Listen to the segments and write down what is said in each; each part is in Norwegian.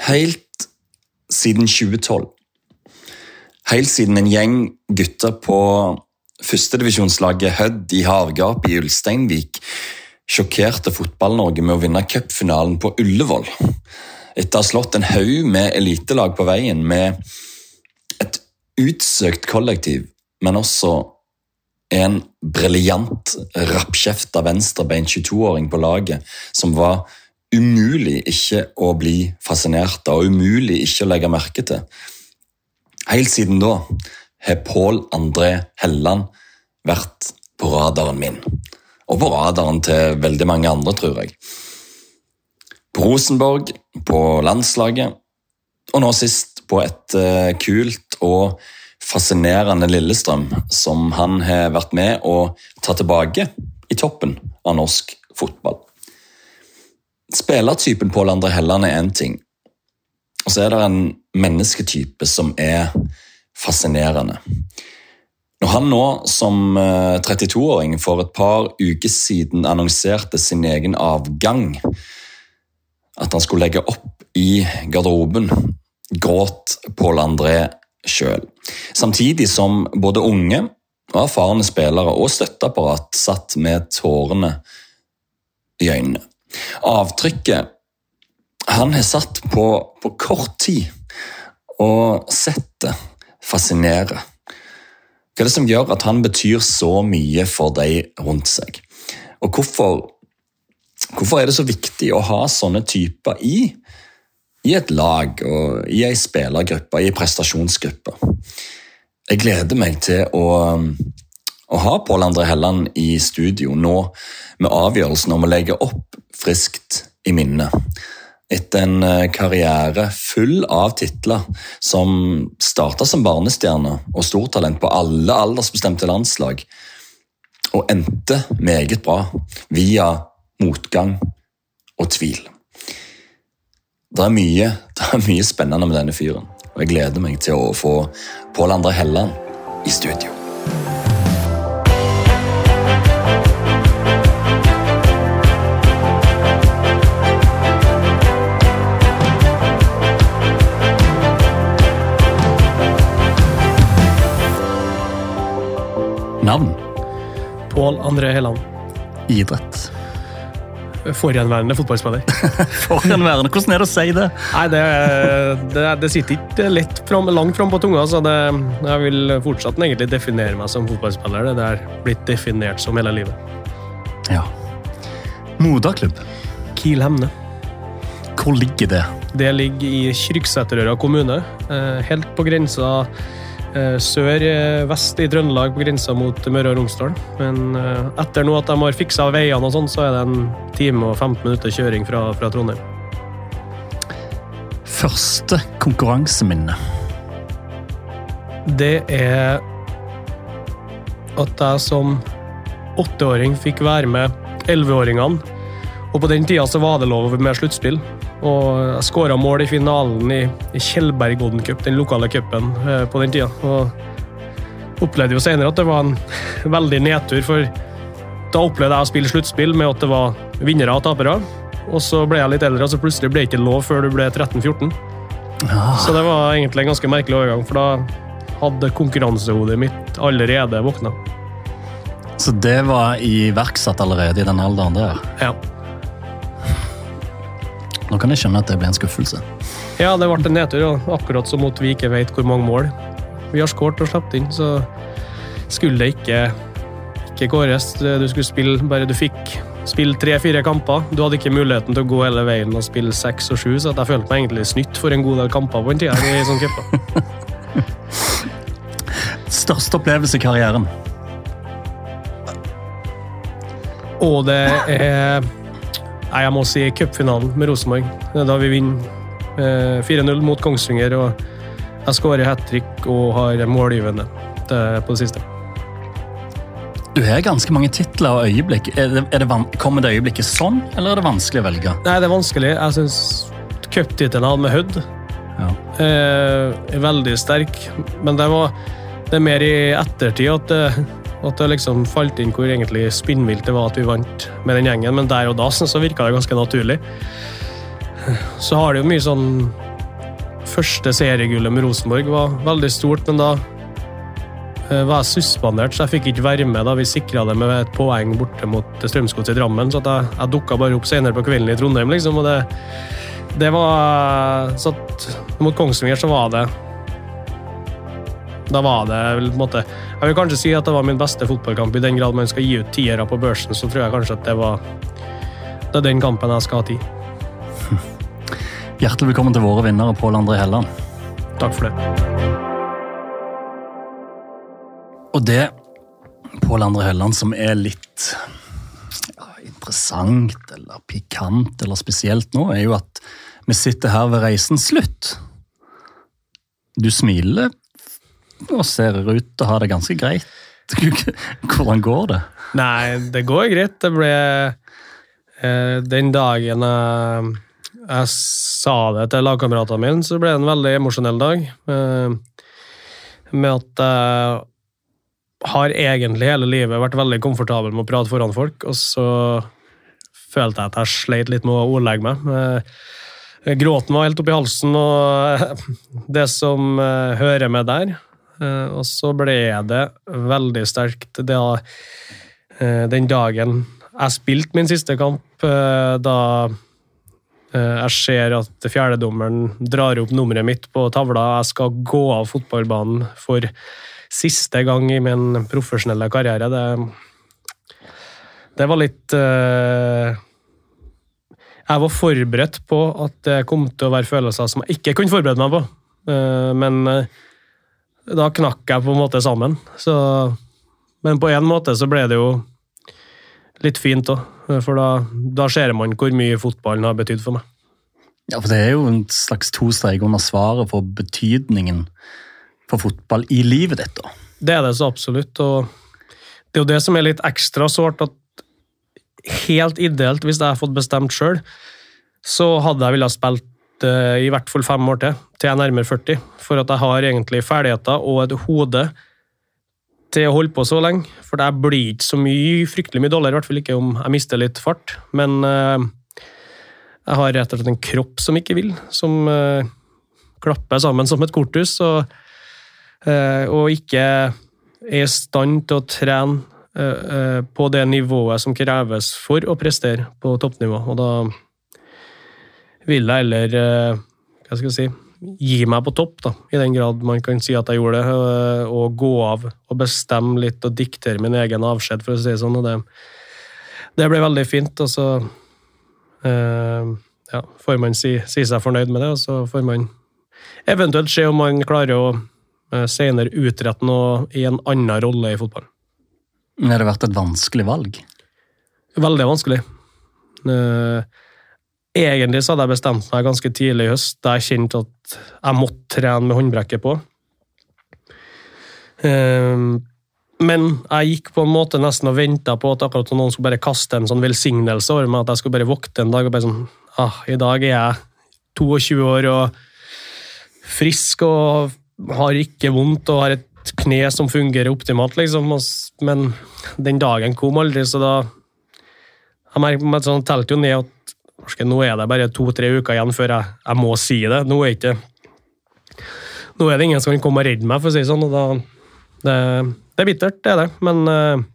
Helt siden 2012. Helt siden en gjeng gutter på førstedivisjonslaget Hødd i Havgap i Ulsteinvik sjokkerte fotball-Norge med å vinne cupfinalen på Ullevål. Etter å ha slått en haug med elitelag på veien med et utsøkt kollektiv, men også en briljant rappkjefta venstrebeint 22-åring på laget som var umulig ikke å bli fascinert av og umulig ikke å legge merke til. Helt siden da har Pål André Helland vært på radaren min, og på radaren til veldig mange andre, tror jeg. På Rosenborg, på landslaget, og nå sist på et kult og fascinerende Lillestrøm, som han har vært med å ta tilbake i toppen av norsk fotball. Spillertypen Pål André Helland en ting, og så det en mennesketype som fascinerende. Når han nå som 32-åring for et par uker siden annonserte sin egen avgang, at han skulle legge opp i garderoben, gråt Pål André selv. Samtidig som både unge og erfarne spillere og støtteapparat satt med tårene i øynene. Avtrykket han har satt på kort tid, og settet fascinerer. Hva det som gjør at han betyr så mye for deg rundt seg? Og hvorfor det så viktig å ha sånne typer i et lag, og i en spillergruppe, i en prestasjonsgruppe? Jeg gleder meg til å ha Pål André Helland i studio nå med avgjørelsen om å legge opp friskt i minnet. Etter en karriere full av titler som startet som barnestjerne og stortalent på alle aldersbestemte landslag, og endte meget bra via motgang og tvil. Det er mye spennende med denne fyren, og jeg gleder meg til å få Pål André Helland i studio. Navn? Pål André Helland. Idrett? Forhenværende fotballspiller. Forhenværende? Hvordan det å si det? Nei, det sitter ikke langt frem på tunga, så jeg vil fortsatt egentlig definere meg som fotballspiller. Det har blitt definert som hele livet. Ja. Moderklubb? Kiel Hemne. Hvor ligger det? Det ligger i Kyrksæterøra kommune, helt på grensa sør-vest i Trøndelag på grensa mot Møre og Romsdal. Men etter nå at de har fikset veiene og sånn, så det en time og 15 minutter kjøring fra Trondheim. Første konkurranseminne? Det at jeg som 8-åring fikk være med 11-åringene, og på den tiden så var det lov med sluttspill. Og jeg skåret mål i finalen i Kjellberg Golden Cup, den lokale cupen på den tiden. Og opplevde jo senere at det var en veldig nedtur, for da opplevde jeg å spille sluttspill med at det var vinnere og tapere. Og så ble jeg litt eldre, og så plutselig ble det ikke lov før du ble 13-14. Så det var egentlig en ganske merkelig overgang, for da hadde konkurransehodet mitt allerede våknet. Så det var iverksatt allerede i den alderen der? Ja. Nå kan jeg skjønne at det ble en skuffelse. Ja, det ble en nedtur, og akkurat som at vi ikke vet hvor mange mål vi har skåret og slappet inn, så skulle det ikke gåres. Du skulle spille, bare du fikk spille 3-4 kamper. Du hadde ikke muligheten til å gå hele veien og spille 6 og 7, så jeg følte meg egentlig snytt for en god del kamper på en tid i sånn cuper. Største opplevelse i karrieren? Og det jeg må si cupfinalen med Rosenborg, da vi vinner 4-0 mot Kongsvinger, og jeg skårer hat-trick og har målgivende på det siste. Du har ganske mange titler og øyeblikk. Kommer det øyeblikket sånn, eller det vanskelig å velge? Nei, det vanskelig. Jeg synes cuptitelen med Hødd veldig sterk, men det mer i ettertid at det liksom falt inn hvor egentlig spinnvilt det var at vi vant med den gjengen, men der og da så virket det ganske naturlig. Så har det jo mye sånn første seriegullet med Rosenborg var veldig stort, men da var jeg suspendert, så jeg fikk ikke være med da vi sikret det med et poeng borte mot Strømsgodset i Drammen, så at jeg dukket bare opp senere på kvelden i Trondheim, liksom, og det var så at mot Kongsvinger så var det da var det på en måte, jeg vil kanskje si at det var min beste fotballkamp i den grad man skal gi ut 10-ere på børsen, så tror jeg kanskje at det er den kampen jeg skal ha 10. Hjertelig velkommen til våre vinnere, Pål André Helland. Takk for det. Og det, Pål André Helland, som er litt interessant eller pikant eller spesielt nå, er jo at vi sitter her ved reisens slutt. Du smiler og ser ut til å ha det ganske greit. Hvordan går det? Nei, det går greit. Det ble den dagen jeg sa det til lagkameratene mine, så ble det en veldig emosjonell dag. Med at jeg har egentlig hele livet vært veldig komfortabel med å prate foran folk, og så følte jeg at jeg sleit litt med å ordlegge meg. Gråten var helt opp i halsen, og det som hører med der. Og så ble det veldig sterkt den dagen jeg spilte min siste kamp, da jeg ser at fjerdedommeren drar opp nummeret mitt på tavla. Jeg skal gå av fotballbanen for siste gang i min profesjonelle karriere. Det var litt jeg var forberedt på at det kom til å være følelser som jeg ikke kunne forberede meg på, men da knakk jeg på en måte sammen. Men på en måte så ble det jo litt fint også, for da ser man hvor mye fotballen har betydd for meg. Ja, for det er jo en slags to-strek under svaret for betydningen for fotball i livet ditt da. Det er det så absolutt, og det er jo det som er litt ekstra sårt, at helt ideelt, hvis jeg har fått bestemt selv, så hadde jeg villet spilt i hvert fall 5 år til jeg nærmere 40, for at jeg har egentlig ferdigheter og et hode til å holde på så lenge, for det blir ikke så fryktelig mye dårligere, i hvert fall ikke om jeg mister litt fart, men jeg har rett og slett en kropp som ikke vil, som klapper sammen som et korthus, og ikke er i stand til å trene på det nivået som kreves for å prestere på toppnivå, og da vil jeg heller gi meg på topp da, i den grad man kan si at jeg gjorde det, og gå av og bestemme litt og diktere min egen avskjed, for å si det sånn, og det ble veldig fint, og så får man si seg fornøyd med det, og så får man eventuelt se om man klarer å senere utrette noe i en annen rolle i fotball. Men har det vært et vanskelig valg? Veldig vanskelig. Egentlig så hadde jeg bestemt meg ganske tidlig i høst, da jeg kjente at jeg måtte trene med håndbrekket på. Men jeg gikk på en måte nesten og ventet på at akkurat noen skulle bare kaste en sånn velsignelse over meg, at jeg skulle bare våkne en dag og bare sånn, i dag er jeg 22 år og frisk og har ikke vondt og har et kne som fungerer optimalt, liksom. Men den dagen kom aldri, så da jeg merket meg sånn, telte jo ned at nå er det bare 2-3 uker igjen før jeg må si det. Nå er det ingen som kan komme og redde meg, for å si det sånn, og da det er bittert, det er det, men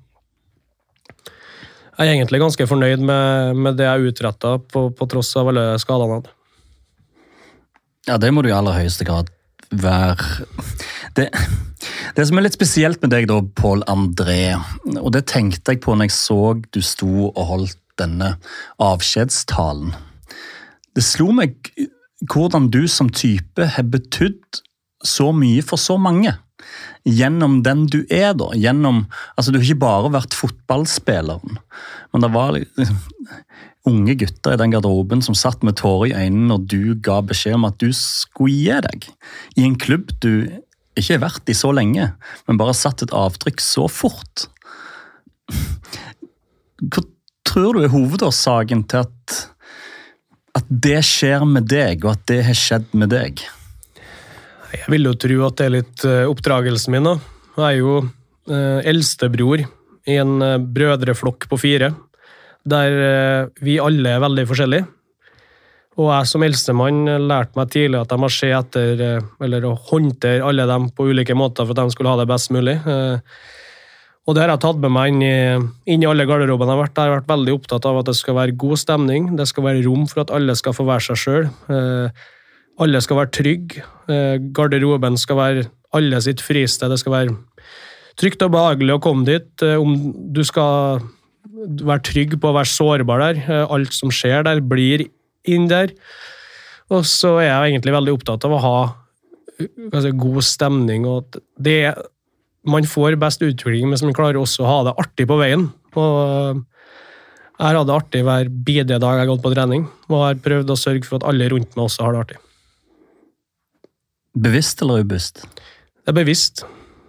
jeg er egentlig ganske fornøyd med det jeg utrettet på tross av alle skadene. Ja, det må du i aller høyeste grad være. Det som er litt spesielt med deg da, Pål André, og det tenkte jeg på når jeg så du sto og holdt denne avskjedstalen. Det slo meg hvordan du som type har betydd så mye for så mange. Gjennom den du er da, altså du har ikke bare vært fotballspilleren, men det var unge gutter i den garderoben som satt med tårer i øynene når du ga beskjed om at du skulle gi deg i en klubb du ikke har vært i så lenge, men bare satt et avtrykk så fort. Hva tror du er hovedårsaken til at det skjer med deg, og at det har skjedd med deg? Jeg vil jo tro at det er litt oppdragelsen min da. Jeg er jo eldstebror i en brødreflokk på 4, der vi alle er veldig forskjellige. Og jeg som eldstemann lærte meg tidlig at jeg må se etter, eller å håndtere alle dem på ulike måter for at de skulle ha det best mulig. Og det har jeg tatt med meg inn i alle garderobene jeg har vært. Jeg har vært veldig opptatt av at det skal være god stemning, det skal være rom for at alle skal få være seg selv. Alle skal være trygge, garderoben skal være alle sitt fristed, det skal være trygt og behagelig å komme dit. Om du skal være trygg på å være sårbar der, alt som skjer der blir inn der. Og så er jeg egentlig veldig opptatt av å ha god stemning, og man får best utvikling, men man klarer også å ha det artig på veien. Og jeg har hatt det artig hver bidige dag jeg har gått på trening, og har prøvd å sørge for at alle rundt meg også har det artig. Bevisst eller ubevisst? Det er bevisst.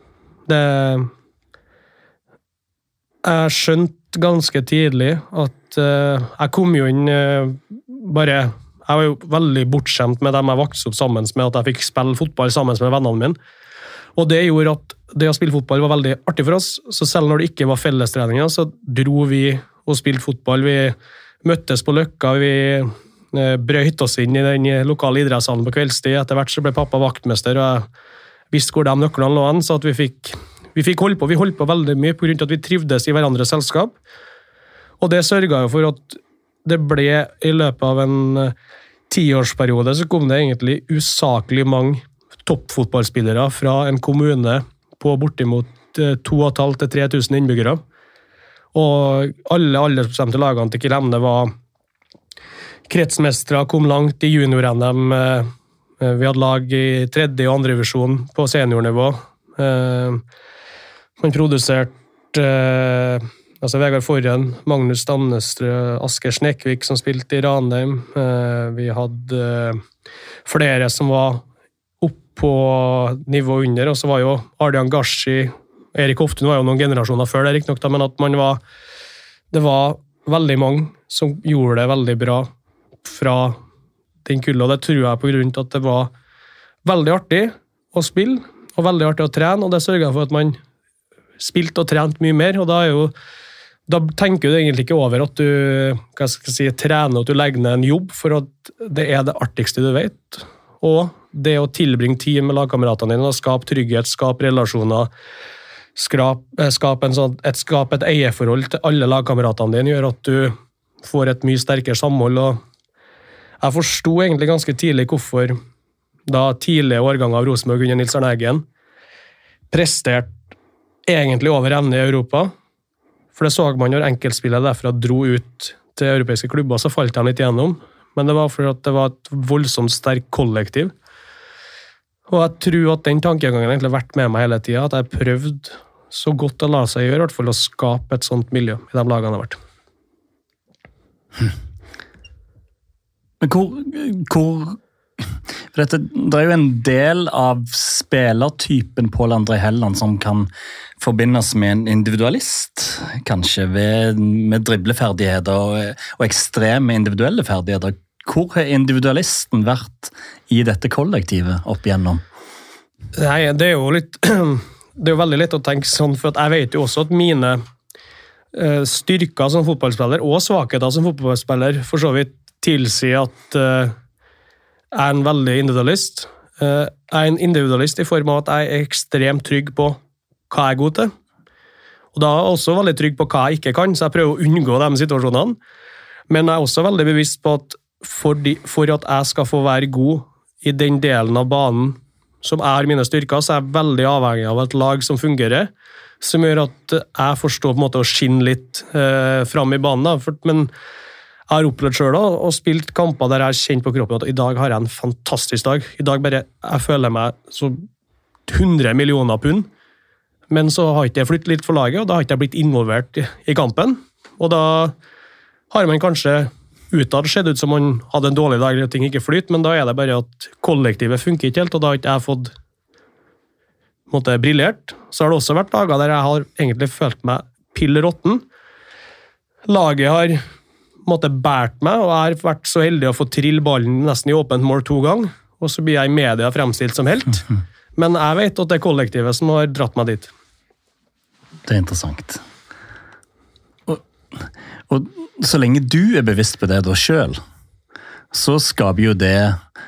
Jeg skjønte ganske tidlig at jeg kom jo inn jeg var jo veldig bortskjemt med dem jeg vokste opp sammen med, at jeg fikk spille fotball sammen med vennene mine. Og det gjorde at det å spille fotball var veldig artig for oss, så selv når det ikke var fellestreninger, så dro vi og spilte fotball. Vi møttes på Løkka, vi brøyt oss inn i den lokale idrettshallen på kveldstid. Etter hvert så ble pappa vaktmester, og jeg visste hvor de nøklene lå an, så at vi fikk holde på. Vi holdt på veldig mye på grunn av at vi trivdes i hverandres selskap. Og det sørget jo for at det ble i løpet av en 10-årsperiode, så kom det egentlig usaklig mange toppfotballspillere fra en kommune på bortimot 2,5 til 3,000 innbyggere. Og alle aldersbestemte lagene til Killemne var kretsmestere, kom langt i junior-NM. Vi hadde lag i 3. og 2. divisjon på seniornivå. Man produserte Vegard Forren, Magnus Damnestrø, Asker Snekvik som spilte i Ranheim. Vi hadde flere som var opp på nivå under, og så var jo Ardian Gashi, Erik Hoftun var jo noen generasjoner før det, riktig nok, men at det var veldig mange som gjorde det veldig bra fra den kullet, og det tror jeg på grunn til at det var veldig artig å spille, og veldig artig å trene, og det sørget for at man spilte og trente mye mer, og da tenker du egentlig ikke over at du trener, og at du legger ned en jobb, for at det er det artigste du vet, og det å tilbringe tid med lagkameratene dine, skape trygghet, skape relasjoner, skape et eierforhold til alle lagkameratene dine, gjør at du får et mye sterkere samhold, og jeg forstod egentlig ganske tidlig hvorfor da tidlige årganger av Rosenborg under Nils Arne Eggen presterte egentlig over evne i Europa, for det så man når enkeltspillere derfra dro ut til europeiske klubber, så falt de litt igjennom, men det var fordi at det var et voldsomt sterkt kollektiv. Og jeg tror at den tankegangen egentlig har vært med meg hele tiden, at jeg prøvde så godt det la seg gjøre, i hvert fall å skape et sånt miljø i de lagene jeg har vært. Men for det er jo en del av spillertypen Pål André Helland som kan forbindes med en individualist, kanskje med dribleferdigheter og ekstreme individuelle ferdigheter. Hvor har individualisten vært i dette kollektivet opp igjennom? Nei, det er jo veldig lett å tenke sånn, for jeg vet jo også at mine styrker som fotballspiller og svakheter som fotballspiller for så vidt tilsier at jeg er en veldig individualist. Jeg er en individualist i form av at jeg er ekstremt trygg på hva jeg er god til. Og da er jeg også veldig trygg på hva jeg ikke kan, så jeg prøver å unngå de situasjonene. Men jeg er også veldig bevisst på at for at jeg skal få være god i den delen av banen som er mine styrker, så er jeg veldig avhengig av et lag som fungerer, som gjør at jeg forstår på en måte å skinne litt fram i banen. Da. Men jeg har opplevd selv da, og spilt kamper der jeg har kjent på kroppen at i dag har jeg en fantastisk dag. I dag jeg føler meg så 100 millioner pund, men så har ikke jeg flyttet litt for laget, og da har ikke jeg blitt involvert i kampen. Og da har man kanskje utad sett ut som man hadde en dårlig dag, og ting ikke flyter, men da er det bare at kollektivet funker ikke helt, og da har ikke jeg fått briljert. Så har det også vært dager der jeg har egentlig følt meg pillrotten. Laget har bært meg, og jeg har vært så heldig å få trille ballen nesten i åpent mål 2 ganger, og så blir jeg i media fremstilt som helt. Men jeg vet at det er kollektivet som har dratt meg dit. Det er interessant. Og så lenge du er bevisst på det da selv, så skaper jo det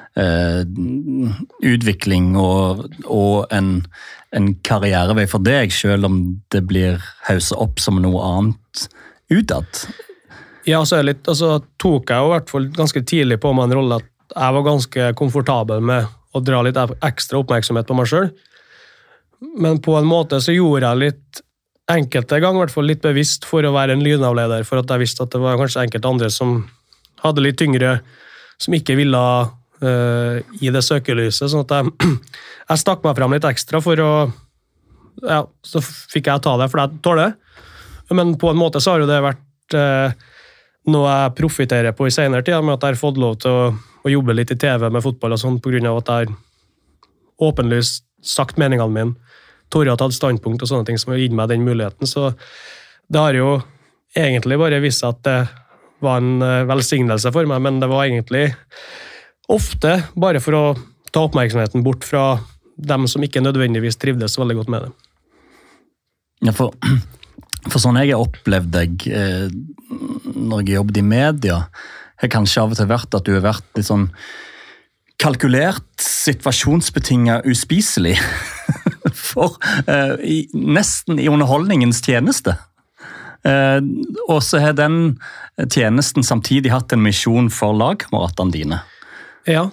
utvikling og en karrierevei for deg, selv om det blir hauset opp som noe annet utad. Ja, så tok jeg jo i hvert fall ganske tidlig på meg en rolle at jeg var ganske komfortabel med å dra litt ekstra oppmerksomhet på meg selv. Men på en måte så gjorde jeg litt enkelte ganger, i hvert fall litt bevisst for å være en lydavleder, for at jeg visste at det var kanskje enkelte andre som hadde litt tyngre, som ikke ville i det søkelyset, sånn at jeg stakk meg frem litt ekstra for å, ja, så fikk jeg ta det, for jeg tåler det. Men på en måte så har jo det vært noe jeg profiterer på i senere tid, med at jeg har fått lov til å jobbe litt i TV med fotball og sånn, på grunn av at jeg har åpenlyst sagt meningene mine, Tore har tatt standpunkt og sånne ting som har gitt meg den muligheten, så det har jo egentlig bare vist at det var en velsignelse for meg, men det var egentlig ofte bare for å ta oppmerksomheten bort fra dem som ikke nødvendigvis trivdes veldig godt med det. Ja, for sånn jeg har opplevd deg når jeg jobbet i media, har kanskje av og til vært at du har vært litt sånn kalkulert, situasjonsbetinget uspiselig for nesten i underholdningens tjeneste. Og så har den tjenesten samtidig hatt en misjon for lagkameratene dine. Ja,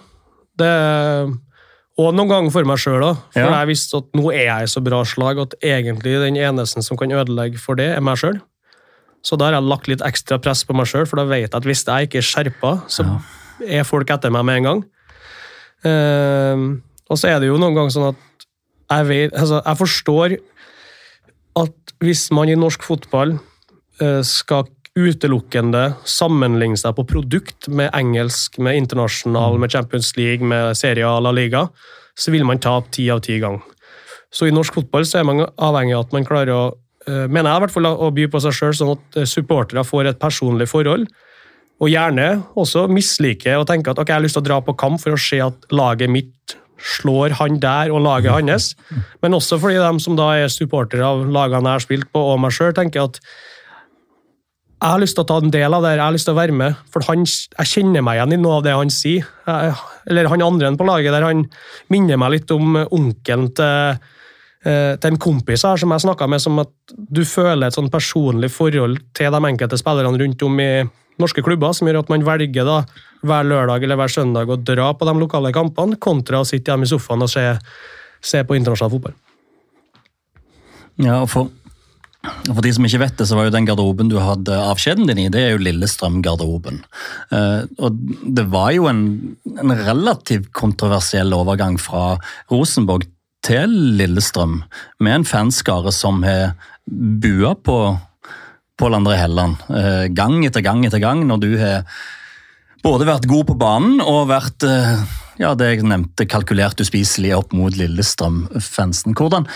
og noen ganger for meg selv da, for jeg visste at nå er jeg så bra slag at egentlig den eneste som kan ødelegge for det er meg selv. Så da har jeg lagt litt ekstra press på meg selv, for da vet jeg at hvis jeg ikke er skjerpet, så er folk etter meg med en gang. Og så er det jo noen ganger sånn at jeg forstår at hvis man i norsk fotball skal utelukkende sammenligne seg på produkt med engelsk, med internasjonal, med Champions League, med Serie A, La Liga, så vil man tape 10 av 10 ganger. Så i norsk fotball så er man avhengig av at man klarer å, mener jeg i hvert fall, å by på seg selv, sånn at supportere får et personlig forhold, og gjerne også mislike og tenke at ok, jeg har lyst til å dra på kamp for å se at laget mitt slår han der og laget hans, men også fordi de som da er supportere av lagene jeg har spilt på og meg selv, tenker at jeg har lyst til å ta en del av det, jeg har lyst til å være med, for jeg kjenner meg igjen i noe av det han sier, eller han andre på laget, der han minner meg litt om onkelen til en kompis her, som jeg snakket med, som at du føler et sånn personlig forhold til de enkelte spillerne rundt om i norske klubber, som gjør at man velger da, hver lørdag eller hver søndag å dra på de lokale kampene, kontra å sitte hjemme i sofaen og se på internasjonal fotball. Ja, og for de som ikke vet det, så var jo den garderoben du hadde avskjeden din i, det er jo Lillestrøm-garderoben. Og det var jo en relativt kontroversiell overgang fra Rosenborg til Lillestrøm, med en fanskare som har bua på Pål André Helland, gang etter gang, når du har både vært god på banen og vært, ja, det jeg nevnte, kalkulert uspiselig opp mot Lillestrøm-fansen.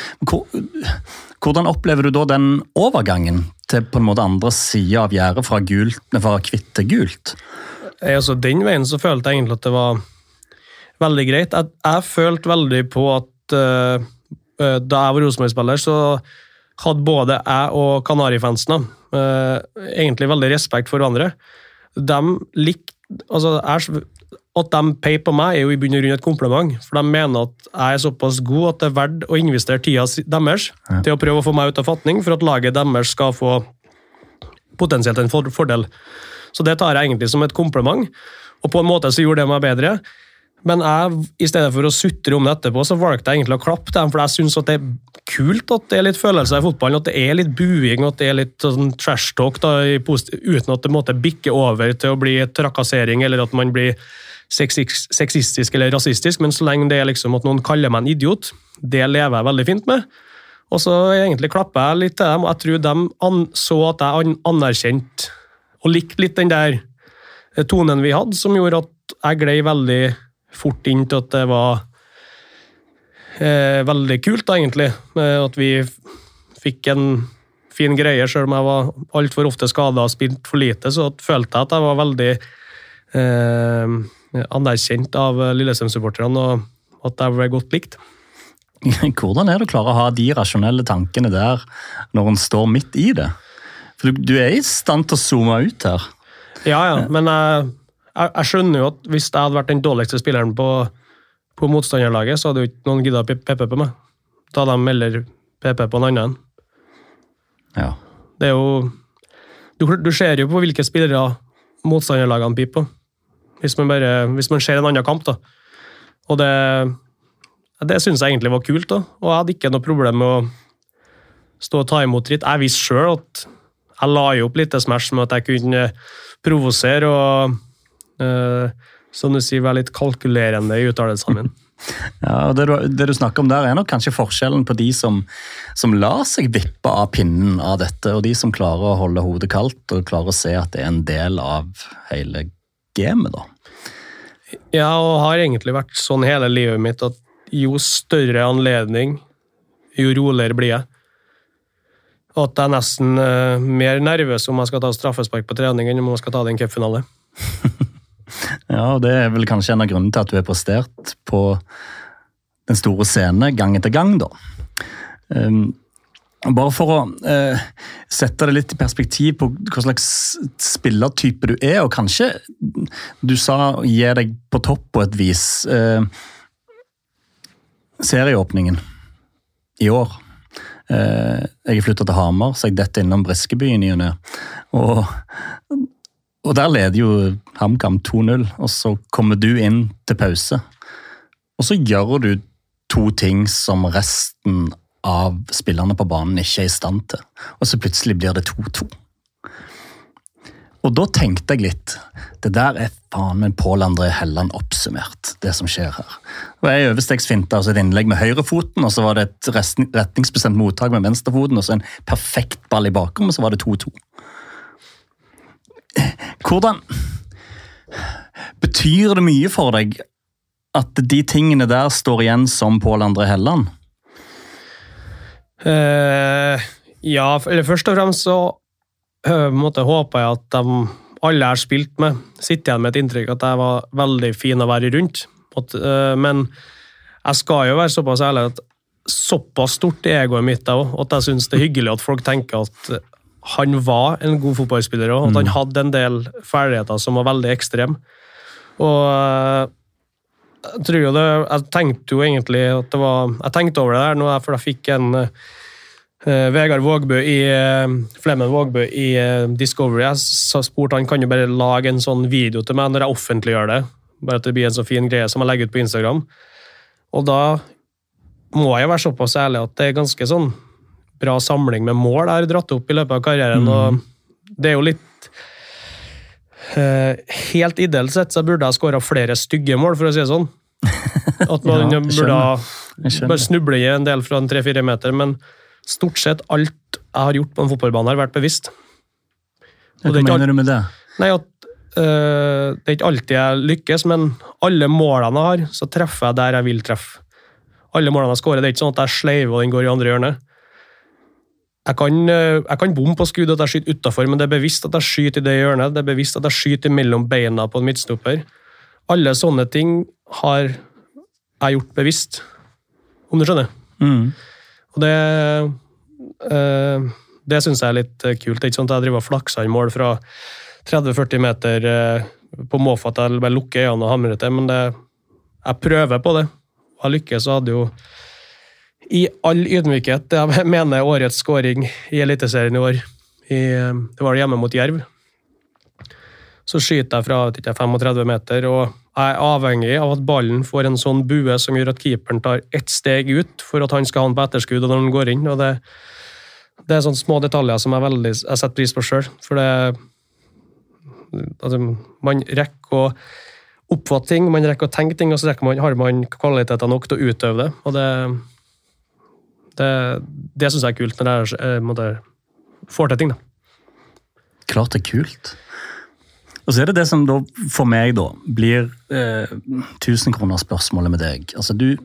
Hvordan opplever du da den overgangen til på en måte andre siden av gjerdet fra hvitt til gult? Altså, den veien så følte jeg egentlig at det var veldig greit. Jeg følte veldig på at da jeg var Rosenborg-spiller, så hadde både jeg og Kanarifansen egentlig veldig respekt for hverandre. De likte, altså, at de peier på meg er jo i bunn og grunn et kompliment, for de mener at jeg er såpass god at det er verdt å investere tida deres til å prøve å få meg ut av fatning, for at laget deres skal få potensielt en fordel. Så det tar jeg egentlig som et kompliment, og på en måte så gjorde det meg bedre. Men jeg, i stedet for å sutre om det etterpå, så valgte jeg egentlig å klappe dem, for jeg synes at det er kult at det er litt følelser i fotballen, at det er litt buing, at det er litt sånn trash talk, da, uten at det måtte bikke over til å bli trakassering, eller at man blir sexistisk eller rasistisk, men så lenge det er liksom at noen kaller meg en idiot, det lever jeg veldig fint med. Og så egentlig klapper jeg litt til dem, og jeg tror de så at jeg anerkjent og likte litt den der tonen vi hadde, som gjorde at jeg gled veldig fort inn til at det var veldig kult da, egentlig, at vi fikk en fin greie, selv om jeg var alt for ofte skadet og spilt for lite, så følte jeg at jeg var veldig anerkjent av Lillestrøm-supporterne, og at jeg ble godt likt. Hvordan er det å klare å ha de rasjonelle tankene der når en står midt i det? For du er i stand til å zoome ut her. Ja, men jeg skjønner jo at hvis jeg hadde vært den dårligste spilleren på motstanderlaget, så hadde jo ikke noen giddet å PP på meg. Da hadde de heller PP på en annen. Ja. Det er jo... Du ser jo på hvilke spillere motstanderlagene piper på. Hvis man ser en annen kamp, da. Og det synes jeg egentlig var kult, da. Og jeg hadde ikke noe problem med å stå og ta imot dritt. Jeg visste selv at jeg la jo opp litt smash med at jeg kunne provosere og som du sier, være litt kalkulerende i uttalelsene mine. Ja, og det du snakker om der er nok kanskje forskjellen på de som lar seg vippe av pinnen av dette, og de som klarer å holde hodet kaldt og klarer å se at det er en del av hele gamet, da. Ja, og har egentlig vært sånn hele livet mitt at jo større anledning, jo roligere blir jeg. Og at jeg er nesten mer nervøs om jeg skal ta straffespark på trening enn om jeg skal ta det i en cupfinale. Ja, og det er vel kanskje en av grunnene til at du er prestert på den store scene gang etter gang, da. Bare for å sette det litt i perspektiv på hva slags spillertype du er, og kanskje du sa gi deg på topp på et vis serieåpningen i år. Jeg er flyttet til Hamar, så jeg detter innom Briskebyen i og ned. Og der leder jo HamKam 2-0, og så kommer du inn til pause. Og så gjør du 2 ting som resten av spillerne på banen ikke er i stand til. Og så plutselig blir det 2-2. Og da tenkte jeg litt, det der er faen med Pål André Helland oppsummert, det som skjer her. Og jeg overstegsfinta, altså et innlegg med høyrefoten, og så var det et retningsbestemt mottak med venstrefoten, og så en perfekt ball i bakom, og så var det 2-2. Hvordan betyr det mye for deg at de tingene der står igjen som Pål André Helland? Ja, eller først og fremst så håper jeg at alle jeg har spilt med sitter igjen med et inntrykk at jeg var veldig fin å være rundt. Men jeg skal jo være såpass ærlig at såpass stort egoet mitt også, at jeg synes det er hyggelig at folk tenker at han var en god fotballspiller også, at han hadde en del ferdigheter som var veldig ekstrem. Og jeg tenkte jo egentlig at det var... Jeg tenkte over det der nå, for jeg fikk en Vegard Vågbø Flemmen Vågbø i Discovery. Jeg spurte han, kan jo bare lage en sånn video til meg når jeg offentliggjør det, bare at det blir en så fin greie som jeg legger ut på Instagram. Og da må jeg være såpass ærlig at det er ganske sånn bra samling med mål jeg har dratt opp i løpet av karrieren, og det er jo litt helt ideelt sett så burde jeg skåret flere stygge mål, for å si det sånn. At man burde bare snuble i en del fra en 3-4 meter, men stort sett alt jeg har gjort på en fotballbane har vært bevisst. Hva mener du med det? Nei, at det er ikke alltid jeg lykkes, men alle målene jeg har, så treffer jeg der jeg vil treffe. Alle målene jeg skårer, det er ikke sånn at jeg sleiver og den går i andre hjørnet. Jeg kan bomme på skudd at jeg skyter utenfor, men det er bevisst at jeg skyter i det hjørnet, det er bevisst at jeg skyter mellom beina på en midtstopper. Alle sånne ting har jeg gjort bevisst, om du skjønner. Og det synes jeg er litt kult. Det er ikke sånn at jeg driver og flakser i mål fra 30-40 meter på måfå at jeg bare lukker øynene og hamrer til, men jeg prøver på det. Og jeg lykkes, så hadde jo i all ydmykhet, jeg mener årets scoring i Eliteserien i år, det var det hjemme mot Jerv, så skyter jeg fra 35 meter, og jeg er avhengig av at ballen får en sånn bue som gjør at keeperen tar ett steg ut, for at han skal ha den på etterskudd når han går inn, og det er sånne små detaljer som jeg setter pris på selv, for man rekker å oppfatte ting, man rekker å tenke ting, og så har man kvaliteter nok til å utøve det, og det synes jeg er kult når jeg får til ting da. Klart det er kult. Og så er det det som da, for meg da, blir 1000 kroner spørsmålet med deg. Altså du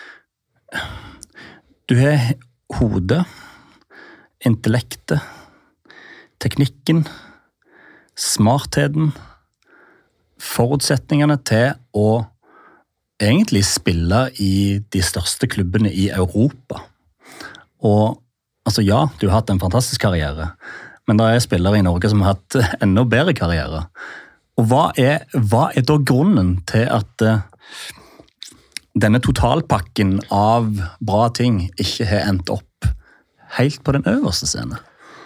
har hodet, intellektet, teknikken, smartheten, forutsetningene til å egentlig spille i de største klubbene i Europa. Og altså ja, du har hatt en fantastisk karriere, men det er spillere i Norge som har hatt enda bedre karriere. Og hva er da grunnen til at denne totalpakken av bra ting ikke har endt opp helt på den øverste scenen?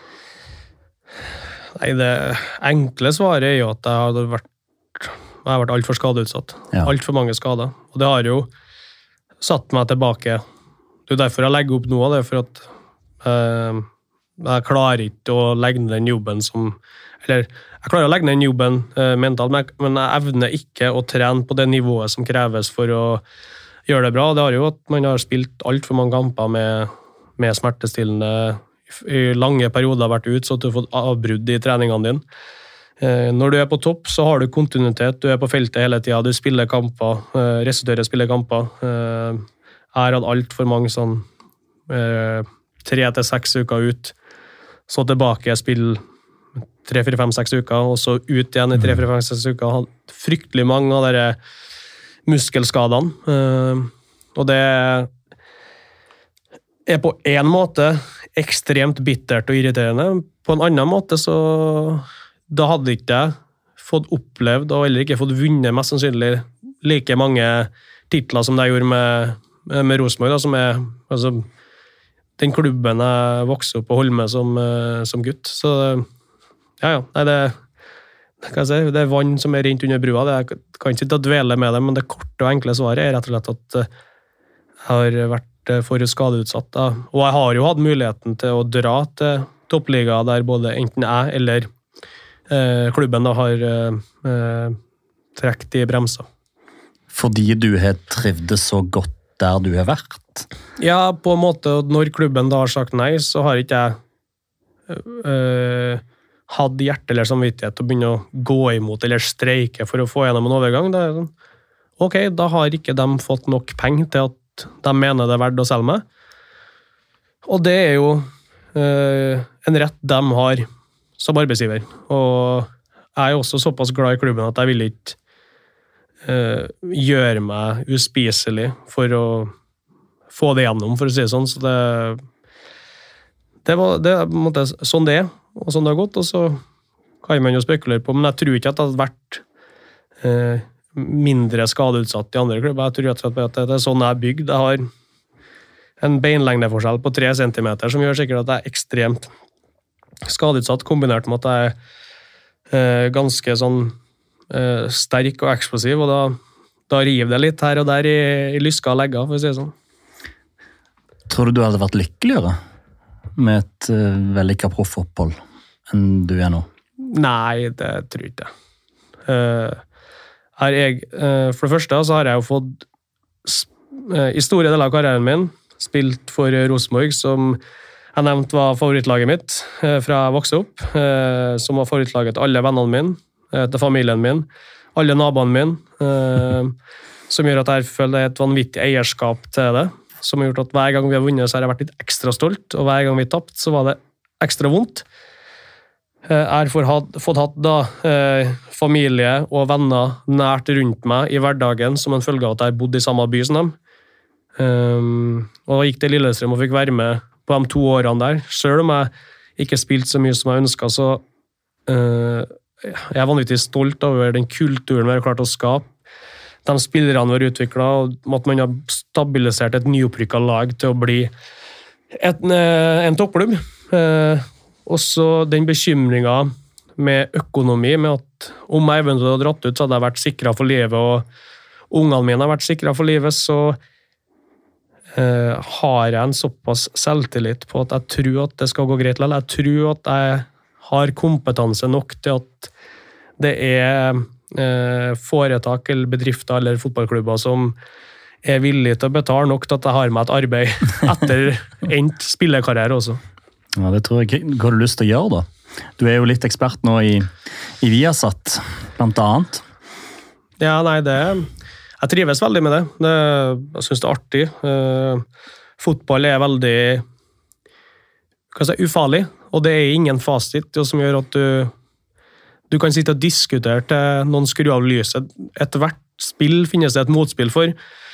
Nei, det enkle svaret er jo at jeg har vært alt for skadeutsatt. Ja. Alt for mange skader. Og det har jo satt meg tilbake. Det er derfor jeg legger opp noe av det, for at jeg klarer ikke å legge ned den jobben jeg klarer å legge ned den jobben mentalt, men jeg evner ikke å trene på det nivået som kreves for å gjøre det bra. Det har jo at man har spilt alt for mange kamper med smertestillende i lange perioder har vært ut, så at du har fått avbrudd i treningene dine. Når du er på topp, så har du kontinuitet, du er på feltet hele tiden, du spiller kamper, resulterer spiller kamper. Jeg har hatt alt for mange 3 til 6 uker ut, så tilbake spille 3, 4, 5, 6 uker, og så ut igjen i 3, 4, 5, 6 uker. Jeg har hatt fryktelig mange av dere muskelskadene, og det er på en måte ekstremt bittert og irriterende. På en annen måte så da hadde ikke jeg fått opplevd og heller ikke fått vunnet mest sannsynlig like mange titler som det jeg gjorde med Rosenborg, som er altså, den klubben jeg vokste opp og holdt med som gutt. Så ja. Nei, det er vann som er rent under brua. Jeg kan ikke sitte og dvele med det, men det korte og enkle svaret er rett og slett at jeg har vært for skadeutsatt. Da. Og jeg har jo hatt muligheten til å dra til toppliga der både enten jeg eller klubben da har trekt i bremser. Fordi du har trivdes så godt der du har vært? Ja, på en måte. Når klubben da har sagt nei, så har ikke jeg hatt hjerte eller samvittighet til å begynne å gå imot eller streike for å få gjennom en overgang. Det er sånn, ok, da har ikke de fått nok penger til at de mener det er verdt å selge meg. Og det er jo en rett de har som arbeidsgiver. Og jeg er også såpass glad i klubben at jeg vil ikke gjøre meg uspiselig for å få det gjennom, for å si det sånn. Så det er på en måte sånn det er, og sånn det har gått, og så kan man jo spekulere på, men jeg tror ikke at det hadde vært mindre skadeutsatt i andre klubber. Jeg tror rett og slett at det er sånn jeg er bygd. Jeg har en beinlengdeforskjell på 3 centimeter som gjør sikkert at jeg er ekstremt skadeutsatt, kombinert med at jeg er ganske sånn sterk og eksplosiv, og da river det litt her og der i lyska legger, for å si det sånn. Tror du hadde vært lykkeligere med et vellykket proffopphold enn du er nå? Nei, det tror jeg ikke. For det første så har jeg jo fått i store deler av karrieren min spilt for Rosenborg, som jeg nevnte var favorittlaget mitt fra jeg vokste opp, som var favorittlaget til alle vennene mine, til familien min, alle naboene mine, som gjør at jeg føler et vanvittig eierskap til det, som har gjort at hver gang vi har vunnet så har jeg vært litt ekstra stolt, og hver gang vi tapt så var det ekstra vondt. Jeg har fått hatt da familie og venner nært rundt meg i hverdagen som en følge av at jeg bodde i samme by som dem. Og da gikk til Lillestrøm og fikk være med på de 2 årene der. Selv om jeg ikke spilte så mye som jeg ønsket, så jeg er vanvittig stolt over den kulturen vi har klart å skape. De spillerne vi har utviklet, og at man har stabilisert et nyopprykket lag til å bli en toppklubb. Og så den bekymringen med økonomi, med at om jeg eventuelt hadde dratt ut, så hadde jeg vært sikret for livet, og ungene mine har vært sikret for livet, så har jeg en såpass selvtillit på at jeg tror at det skal gå greit likevel. Jeg tror at jeg har kompetanse nok til at det er foretak eller bedrifter eller fotballklubber som er villige til å betale nok til at jeg har med et arbeid etter endt spillekarriere også. Ja, det tror jeg. Hva har du lyst til å gjøre da? Du er jo litt ekspert nå i Viasat, blant annet. Ja, nei, jeg trives veldig med det. Jeg synes det er artig. Fotball er veldig ufarlig, og det er ingen fasit som gjør at du kan sitte og diskutere til noen skrur av lyset. Etter hvert spill finnes det et motspill for.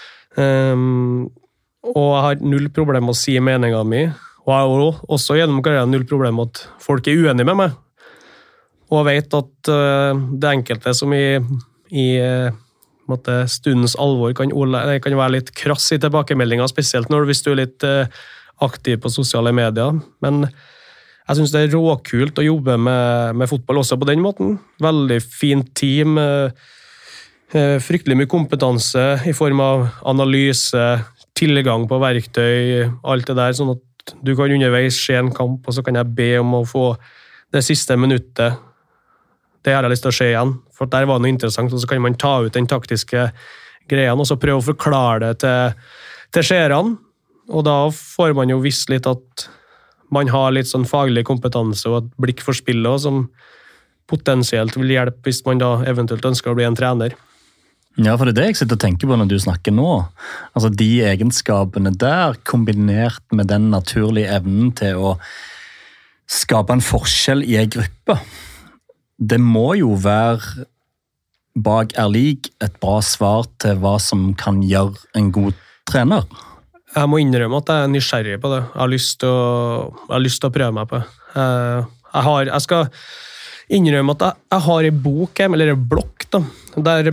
Og jeg har null problem med å si meningen min. Og jeg har også gjennom karrieren null problem med at folk er uenige med meg. og vet at det enkelte som i stundens alvor kan være litt krass i tilbakemeldinger, spesielt hvis du litt aktiv på sosiale medier. Men jeg synes det råkult å jobbe med fotball også på den måten. Veldig fint team, fryktelig mye kompetanse i form av analyse, tilgang på verktøy, alt det der, sånn at du kan underveis se en kamp, og så kan jeg be om å få det siste minuttet. Det har jeg lyst til å se igjen, for der var det noe interessant, og så kan man ta ut den taktiske greien, og så prøve å forklare det til seerne, og da får man jo visst litt at man har litt sånn faglig kompetanse og et blikk for spillet, som potensielt vil hjelpe hvis man da eventuelt ønsker å bli en trener. Ja, for det er det jeg sitter og tenker på når du snakker nå. Altså de egenskapene der, kombinert med den naturlige evnen til å skape en forskjell i en gruppe. Det må jo være bak lik et bra svar til hva som kan gjøre en god trener. Jeg må innrømme at jeg er nysgjerrig på det. Jeg har lyst til å prøve meg på det. Jeg skal innrømme at jeg har en bok, eller en blokk, der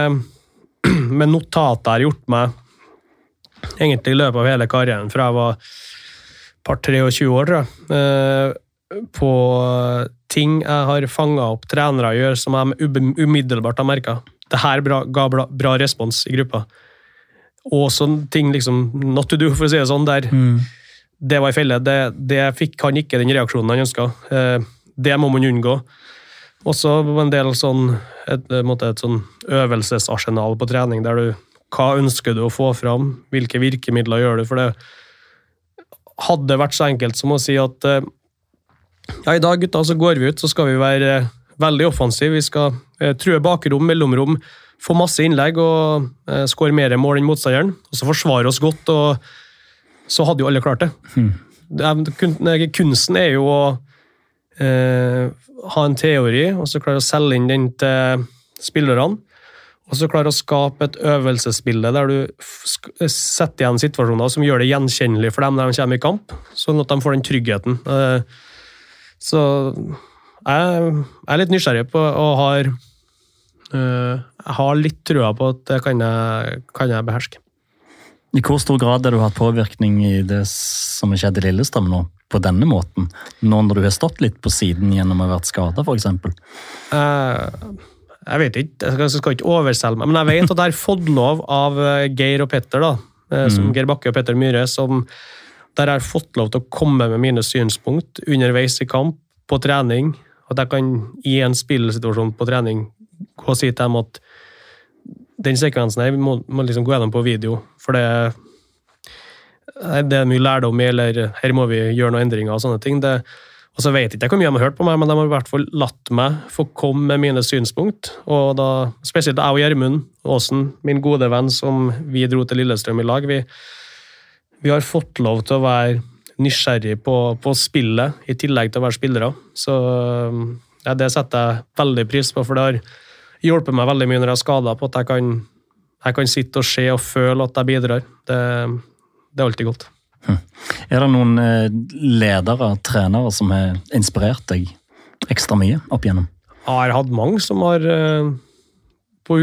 med notater jeg har gjort meg egentlig i løpet av hele karrieren, fra jeg var par 23 år, tror jeg, på ting jeg har fanget opp trenere gjør, som jeg umiddelbart har merket. Det her ga bra respons i gruppa. Og sånne ting, liksom, not to do, for å si det sånn, der det var i felle. Det fikk han ikke den reaksjonen han ønsket. Det må man unngå. Også en del sånn, et sånn øvelsesarsenal på trening, der hva ønsker du å få fram, hvilke virkemidler gjør du, for det hadde vært så enkelt som å si at ja, i dag gutta, så går vi ut, så skal vi være veldig offensive, vi skal true bakrom, mellomrom, få masse innlegg og skåre mer mål enn motstanderen, og så forsvare oss godt, og så hadde jo alle klart det. Kunsten er jo å ha en teori, og så klare å selge inn den til spillerne, og så klare å skape et øvelsesbilde der du setter igjen situasjoner som gjør det gjenkjennelig for dem når de kommer i kamp, sånn at de får den tryggheten. Så jeg er litt nysgjerrig på og jeg har litt trua på at det kan jeg beherske. I hvor stor grad har du hatt påvirkning i det som har skjedd i Lillestrøm nå, på denne måten, nå når du har stått litt på siden gjennom å ha vært skadet, for eksempel? Jeg vet ikke, jeg skal ikke overselge meg, men jeg vet at jeg har fått lov av Geir og Petter, da, som Geir Bakke og Petter Myhre, der jeg har fått lov til å komme med mine synspunkt underveis i kamp, på trening, at jeg kan i en spillsituasjon på trening gå og si til dem at den sekvensen her må liksom gå gjennom på video, for det er mye lærdom i, eller her må vi gjøre noen endringer og sånne ting. Og så vet jeg ikke hvor mye de har hørt på meg, men de har i hvert fall latt meg få komme med mine synspunkt, og da, spesielt jeg og Gjermund Aasen, min gode venn som vi dro til Lillestrøm i lag, vi har fått lov til å være nysgjerrig på spillet, i tillegg til å være spillere. Så ja, det setter jeg veldig pris på, for det har hjulpet meg veldig mye når jeg er skadet, på at jeg kan sitte og se og føle at jeg bidrar. Det er alltid godt. Er det noen ledere, trenere som har inspirert deg ekstra mye opp igjennom? Jeg har hatt mange som har på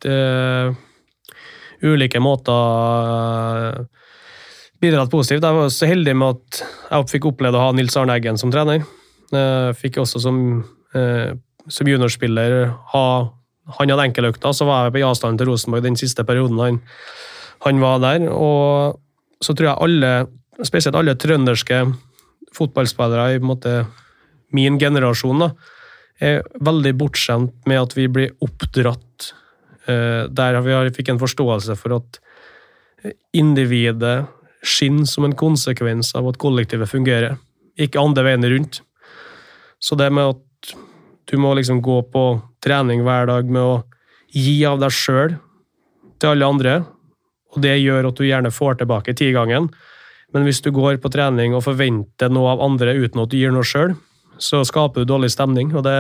ulike måter bidratt positivt. Jeg var så heldig med at jeg fikk oppleve å ha Nils Arne Eggen som trener. Jeg fikk også som juniorspiller han hadde enkeløkta, så var jeg på avstand til Rosenborg den siste perioden han var der, og så tror jeg spesielt alle trønderske fotballspillere i min generasjon da, er veldig bortskjemt med at vi blir oppdratt der vi fikk en forståelse for at individet skinner som en konsekvens av at kollektivet fungerer, ikke andre veien rundt. Så det med at du må liksom gå på trening hver dag med å gi av deg selv til alle andre, og det gjør at du gjerne får tilbake 10 gangen. Men hvis du går på trening og forventer noe av andre uten at du gir noe selv, så skaper du dårlig stemning, og det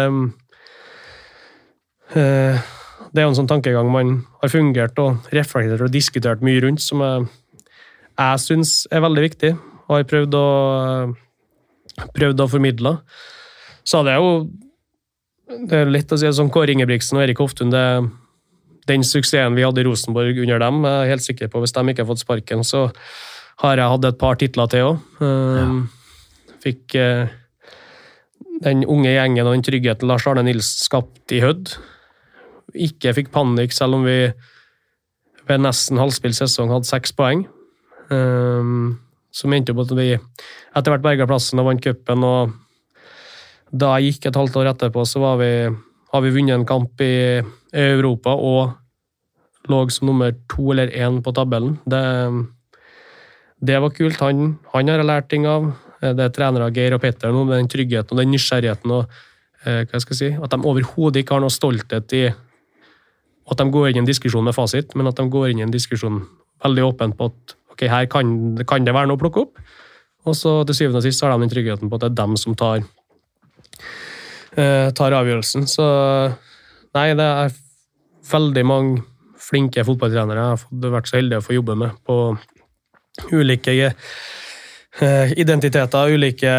er jo en sånn tankegang man har fungert og reflektert og diskutert mye rundt, som jeg synes er veldig viktig, og har prøvd å formidle. Så det er jo Det litt å si som Kåre Ingebrigtsen og Erik Hoftun, den suksessen vi hadde i Rosenborg under dem, jeg helt sikker på, hvis de ikke har fått sparken, så har jeg hatt et par titler til også. Fikk den unge gjengen og den tryggheten Lars Arne Nilsen skapt i Hødd. Ikke fikk panikk, selv om vi ved nesten halvspill sesong hadde 6 poeng. Som endte på at vi etter hvert berget plassen og vant cupen, og da jeg gikk et halvt år etterpå, så har vi vunnet en kamp i Europa og lå som nummer 2 eller 1 på tabellen. Det var kult. Han har jeg lært ting av. Det er trenere Geir og Petter nå, med den tryggheten og den nysgjerrigheten, og hva skal jeg si, at de overhodet ikke har noe stolthet i at de går inn i en diskusjon med fasit, men at de går inn i en diskusjon veldig åpent på at ok, her kan det være noe å plukke opp, og så til syvende og sist har de den tryggheten på at det er dem som tar avgjørelsen. Så nei, det er veldig mange flinke fotballtrenere jeg har vært så heldig å få jobbe med på ulike identiteter, ulike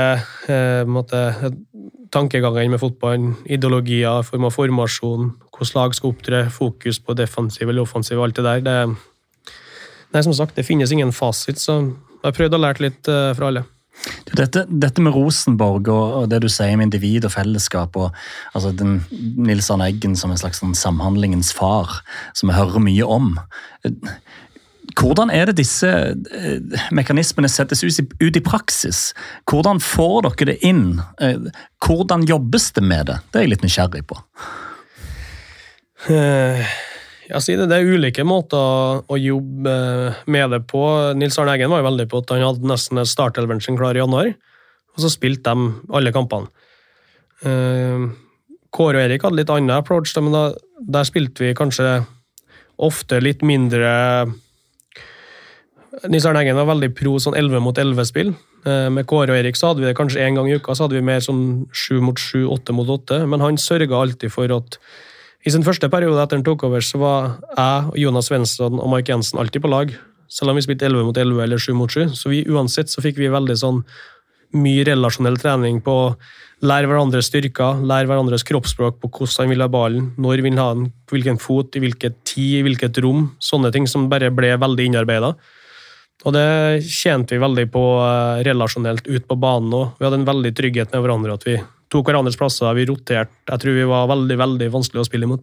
tankeganger med fotballen, ideologier, form av formasjon, hvordan lag skal opptre, fokus på defensiv eller offensiv, alt det der. Nei, som sagt, det finnes ingen fasit, så jeg har prøvd å lære litt fra alle. Dette med Rosenborg og det du sier med individ og fellesskap og altså den Nils Arne Eggen som en slags sånn samhandlingens far som vi hører mye om. Hvordan er det disse mekanismene settes ut i praksis? Hvordan får dere det inn? Hvordan jobbes det med det? Det er jeg litt nysgjerrig på. Jeg sier det er ulike måter å jobbe med det på. Nils Arne Eggen var jo veldig på at han hadde nesten startelveren sin klar i januar, og så spilte de alle kampene. Kåre og Erik hadde litt annen approach, men der spilte vi kanskje ofte litt mindre. Nils Arne Eggen var veldig pro sånn 11 mot 11 spill. Med Kåre og Erik så hadde vi det kanskje en gang i uka, så hadde vi mer sånn 7 mot 7, 8 mot 8, men han sørget alltid for at i sin første periode etter han tok over, så var jeg, Jonas Svensson og Mike Jensen alltid på lag, selv om vi spilte 11 mot 11 eller 7 mot 7, så uansett så fikk vi veldig sånn mye relasjonell trening på å lære hverandres styrker, lære hverandres kroppsspråk på hvordan han vil ha ballen, når vil ha den, på hvilken fot, i hvilket tid, i hvilket rom, sånne ting som bare ble veldig innarbeidet. Og det tjente vi veldig på relasjonelt ut på banen også. Vi hadde en veldig trygghet med hverandre, at vi tok hverandres plasser, vi roterte. Jeg tror vi var veldig, veldig vanskelig å spille imot.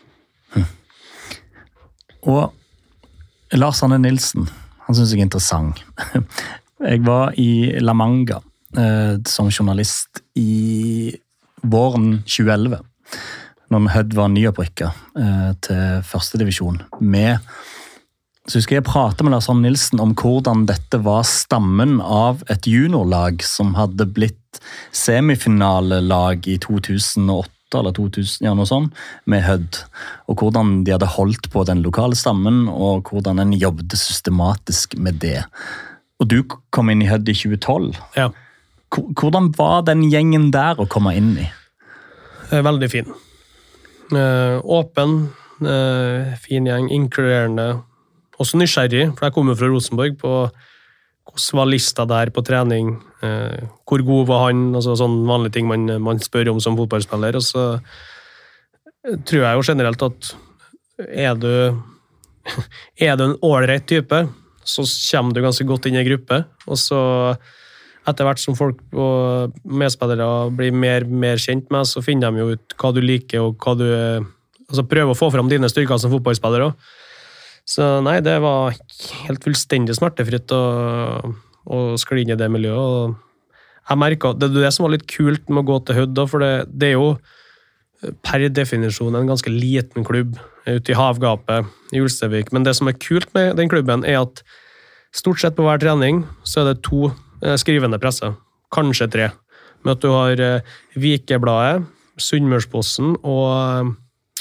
Og Lars Arne Nilsen, han synes jeg er interessant. Jeg var i La Manga som journalist i våren 2011, når Hødd var nyopprykket til første divisjon, så husker jeg prate med Lars Arne Nilsen om hvordan dette var stammen av et juniorlag som hadde blitt semifinalelag i 2008 eller 2000, ja, noe sånt, med Hødd. Og hvordan de hadde holdt på den lokale stammen, og hvordan en jobbet systematisk med det. Og du kom inn i Hødd i 2012. Ja. Hvordan var den gjengen der å komme inn i? Veldig fin. Åpen, fin gjeng, inkluderende, også nysgjerrig, for jeg kommer fra Rosenborg på hvordan var lista der på trening, hvor god var han, altså sånne vanlige ting man spør om som fotballspiller, og så tror jeg jo generelt at er du en ålreit type, så kommer du ganske godt inn i en gruppe, og så etter hvert som folk og medspillere blir mer kjent med, så finner de jo ut hva du liker, og hva du altså prøver å få fram dine styrker som fotballspiller også. Så nei, det var helt fullstendig smertefritt å skli inn i det miljøet. Og jeg merket, det er det som var litt kult med å gå til Hødd, for det er jo per definisjon en ganske liten klubb ute i havgapet i Ulsteinvik. Men det som er kult med den klubben er at stort sett på hver trening så er det 2 skrivende presser, kanskje 3. Med at du har Vikebladet, Sunnmørsposten og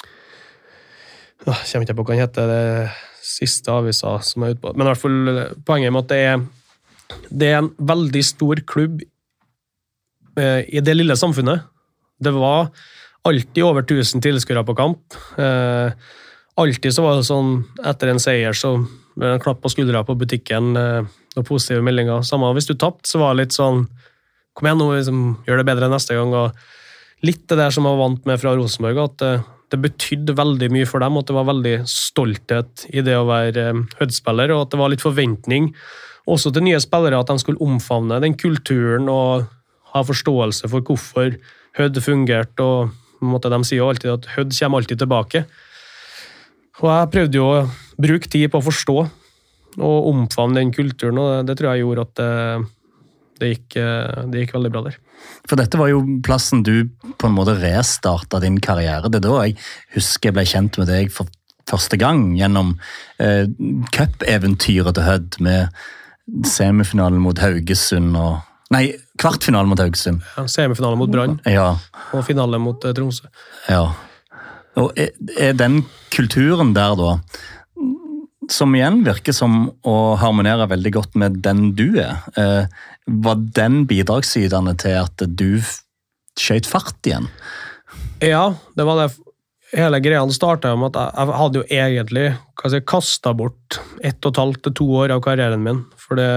jeg kommer ikke på hva den heter, det siste avisa som er ute på. Men i hvert fall poenget med at det er en veldig stor klubb i det lille samfunnet. Det var alltid over 1000 tilskuere på kamp. Alltid så var det sånn, etter en seier så ble det en klapp på skuldra på butikken og positive meldinger. Samme hvis du tapt, så var det litt sånn, kom igjen nå, liksom, gjør det bedre neste gang, og litt det der som jeg var vant med fra Rosenborg, at det betydde veldig mye for dem, at det var veldig stolthet i det å være Hødd-spiller, og at det var litt forventning også til nye spillere, at de skulle omfavne den kulturen og ha forståelse for hvorfor Hødd fungerte, og de sier jo alltid at Hødd kommer alltid tilbake. Og jeg prøvde jo å bruke tid på å forstå og omfavne den kulturen, og det tror jeg gjorde at det gikk veldig bra der. For dette var jo plassen du på en måte restartet din karriere. Det da jeg husker jeg ble kjent med deg for første gang gjennom cup-eventyret til Hødd med semifinalen mot Haugesund og... Nei, kvartfinalen mot Haugesund. Ja, semifinalen mot Brann. Ja. Og finalen mot Tromsø. Ja. Og den kulturen der da, som igjen virker som å harmonere veldig godt med den du var den bidragssydende til at du skjøt fart igjen? Ja, det var det. Hele greien startet med at jeg hadde jo egentlig kastet bort 1,5 til 2 år av karrieren min. For det,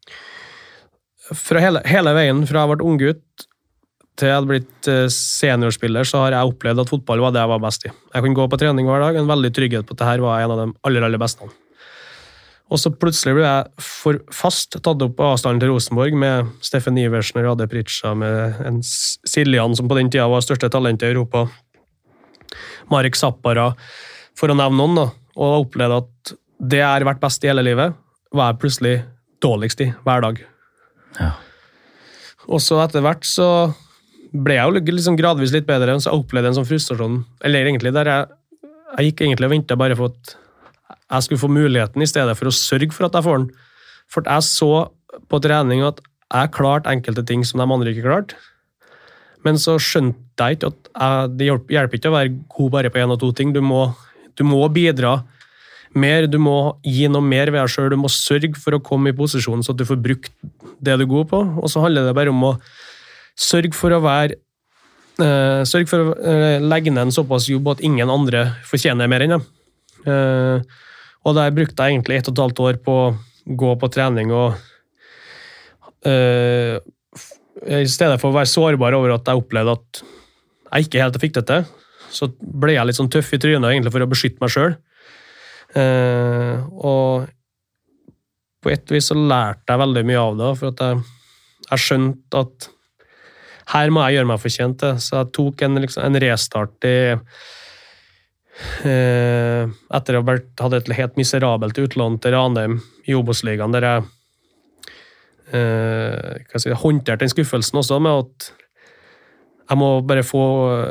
fra hele veien fra jeg ble unggutt til jeg hadde blitt seniorspiller, så har jeg opplevd at fotball var det jeg var best i. Jeg kunne gå på trening hver dag, en veldig trygghet på at dette var en av de aller beste. Og så plutselig ble jeg for fast tatt opp på avstanden til Rosenborg med Steffen Iversen og Rade Pritcha, med en Siljan som på den tida var største talent i Europa, Marek Zappara, for å nevne noen da, og opplevde at det jeg har vært best i hele livet, var jeg plutselig dårligst i hver dag. Ja. Og så etter hvert så ble jeg jo liksom gradvis litt bedre, så jeg opplevde en sånn frustrasjon, eller egentlig der jeg gikk egentlig og ventet bare for at jeg skulle få muligheten i stedet for å sørge for at jeg får den. For jeg så på trening at jeg klarte enkelte ting som de andre ikke klarte, men så skjønte jeg ikke at det hjelper ikke å være god bare på 1 og 2 ting, du må bidra mer, du må gi noe mer ved deg selv, du må sørge for å komme i posisjon så at du får brukt det du er god på, og så handler det bare om å sørg for å legge ned en såpass jobb at ingen andre fortjener mer enn dem. Og der brukte jeg egentlig 1,5 år på å gå på trening, og i stedet for å være sårbar over at jeg opplevde at jeg ikke helt fikk det til, så ble jeg litt sånn tøff i trynet egentlig for å beskytte meg selv. Og på et vis så lærte jeg veldig mye av det, for at jeg skjønte at her må jeg gjøre meg fortjent til, så jeg tok en restart etter å ha hatt et helt miserabelt utlån til Ranheim i Obos-ligaen, der jeg håndterte den skuffelsen også med at jeg må bare få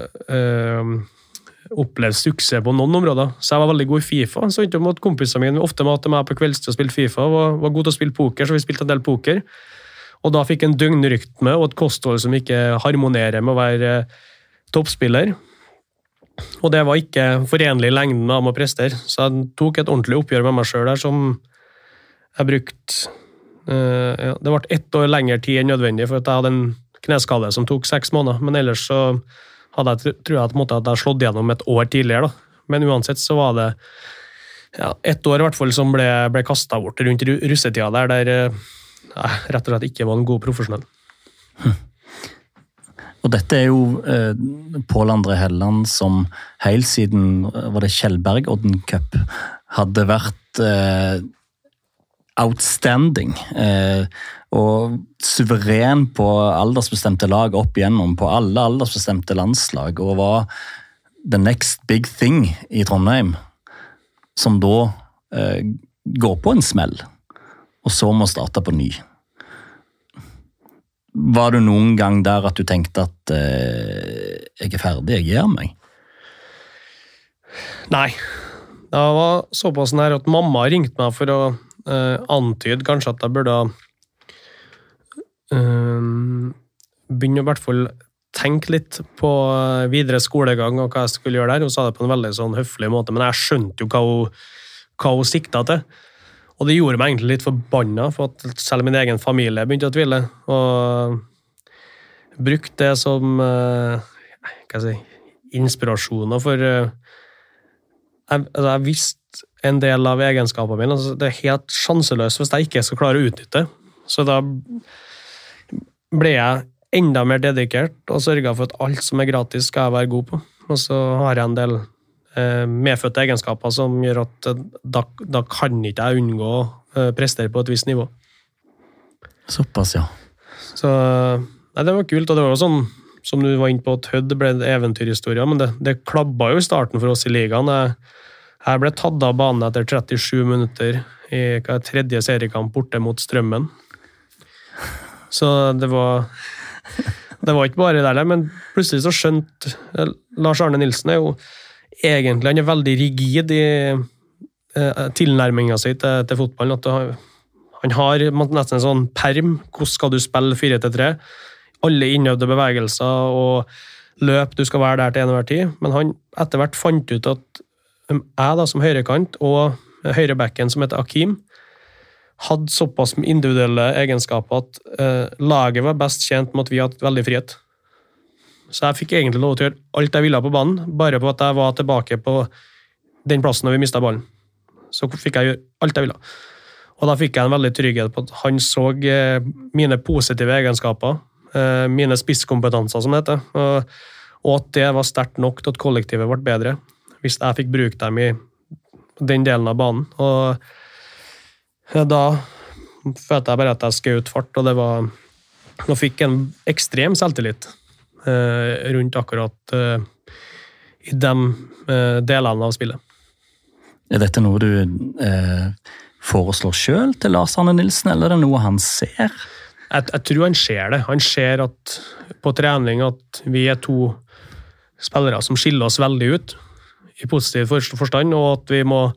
oppleve suksess på noen områder. Så jeg var veldig god i FIFA, så ikke om at kompisene mine ofte måtte meg på kveldstid og spille FIFA, og var god til å spille poker, så vi spilte en del poker. Og da fikk en døgnrytme og et kosthold som ikke harmonerer med å være toppspiller. Og det var ikke forenlig i lengden med å prestere. Så jeg tok et ordentlig oppgjør med meg selv der, som jeg brukte... det ble 1 år lengre tid enn nødvendig, for at jeg hadde en kneskade som tok 6 måneder. Men ellers så hadde jeg, tror jeg, at jeg hadde slått gjennom et år tidligere. Da. Men uansett så var det 1 år i hvert fall som ble kastet bort rundt russetida der rett og slett ikke var en god profesjonell. Og dette er jo Pål André Helland som helt siden var det Kjellberg-Odden Cup hadde vært outstanding og suveren på aldersbestemte lag opp igjennom på alle aldersbestemte landslag og var the next big thing i Trondheim som da går på en smell og så må starte på ny. Var du noen gang der at du tenkte at jeg er ferdig, jeg gir meg? Nei. Det var såpass nær at mamma ringte meg for å antyde kanskje at jeg burde begynne å hvert fall tenke litt på videre skolegang og hva jeg skulle gjøre der. Hun sa det på en veldig sånn høflig måte, men jeg skjønte jo hva hun siktet til. Og det gjorde meg egentlig litt forbannet, for at selv min egen familie begynte å tvile. Og brukte det som inspirasjoner for... Jeg visste en del av egenskapene mine. Altså, det er helt sjanseløst hvis jeg ikke skal klare å utnytte. Så da ble jeg enda mer dedikert og sørget for at alt som er gratis skal jeg være god på. Og så har jeg en del medfødte egenskaper som gjør at da kan ikke jeg unngå å prestere på et visst nivå. Såpass, ja. Så nei, det var kult, og det var jo sånn, som du var inne på, at Hødd ble en eventyrhistorie, men det klabba jo i starten for oss i ligaen. Jeg ble tatt av banen etter 37 minutter i tredje seriekamp borte mot Strømmen. Så det var ikke bare der, men plutselig så skjønt Lars Arne Nilsen er jo egentlig, han er veldig rigid i tilnærmingen sin til fotballen, at han har nesten en sånn perm, hvordan skal du spille 4-3, alle innøvde bevegelser og løp, du skal være der til enhver tid, men han etter hvert fant ut at jeg da som høyrekant og høyrebacken som heter Akim hadde såpass individuelle egenskaper at laget var best tjent med at vi hadde veldig frihet. Så jeg fikk egentlig lov til å gjøre alt jeg ville på banen, bare på at jeg var tilbake på den plassen når vi mistet ballen. Så fikk jeg gjøre alt jeg ville. Og da fikk jeg en veldig trygghet på at han så mine positive egenskaper, mine spisskompetanser som det heter, og at det var sterkt nok til at kollektivet ble bedre, hvis jeg fikk bruke dem i den delen av banen. Og da følte jeg bare at jeg skjøt fart, og nå fikk jeg en ekstrem selvtillit rundt akkurat i de delene av spillet. Er dette noe du foreslår selv til Lars Arne Nilsen, eller er det noe han ser? Jeg tror han ser det. Han ser at på trening at vi er to spillere som skiller oss veldig ut i positiv forstand, og at vi må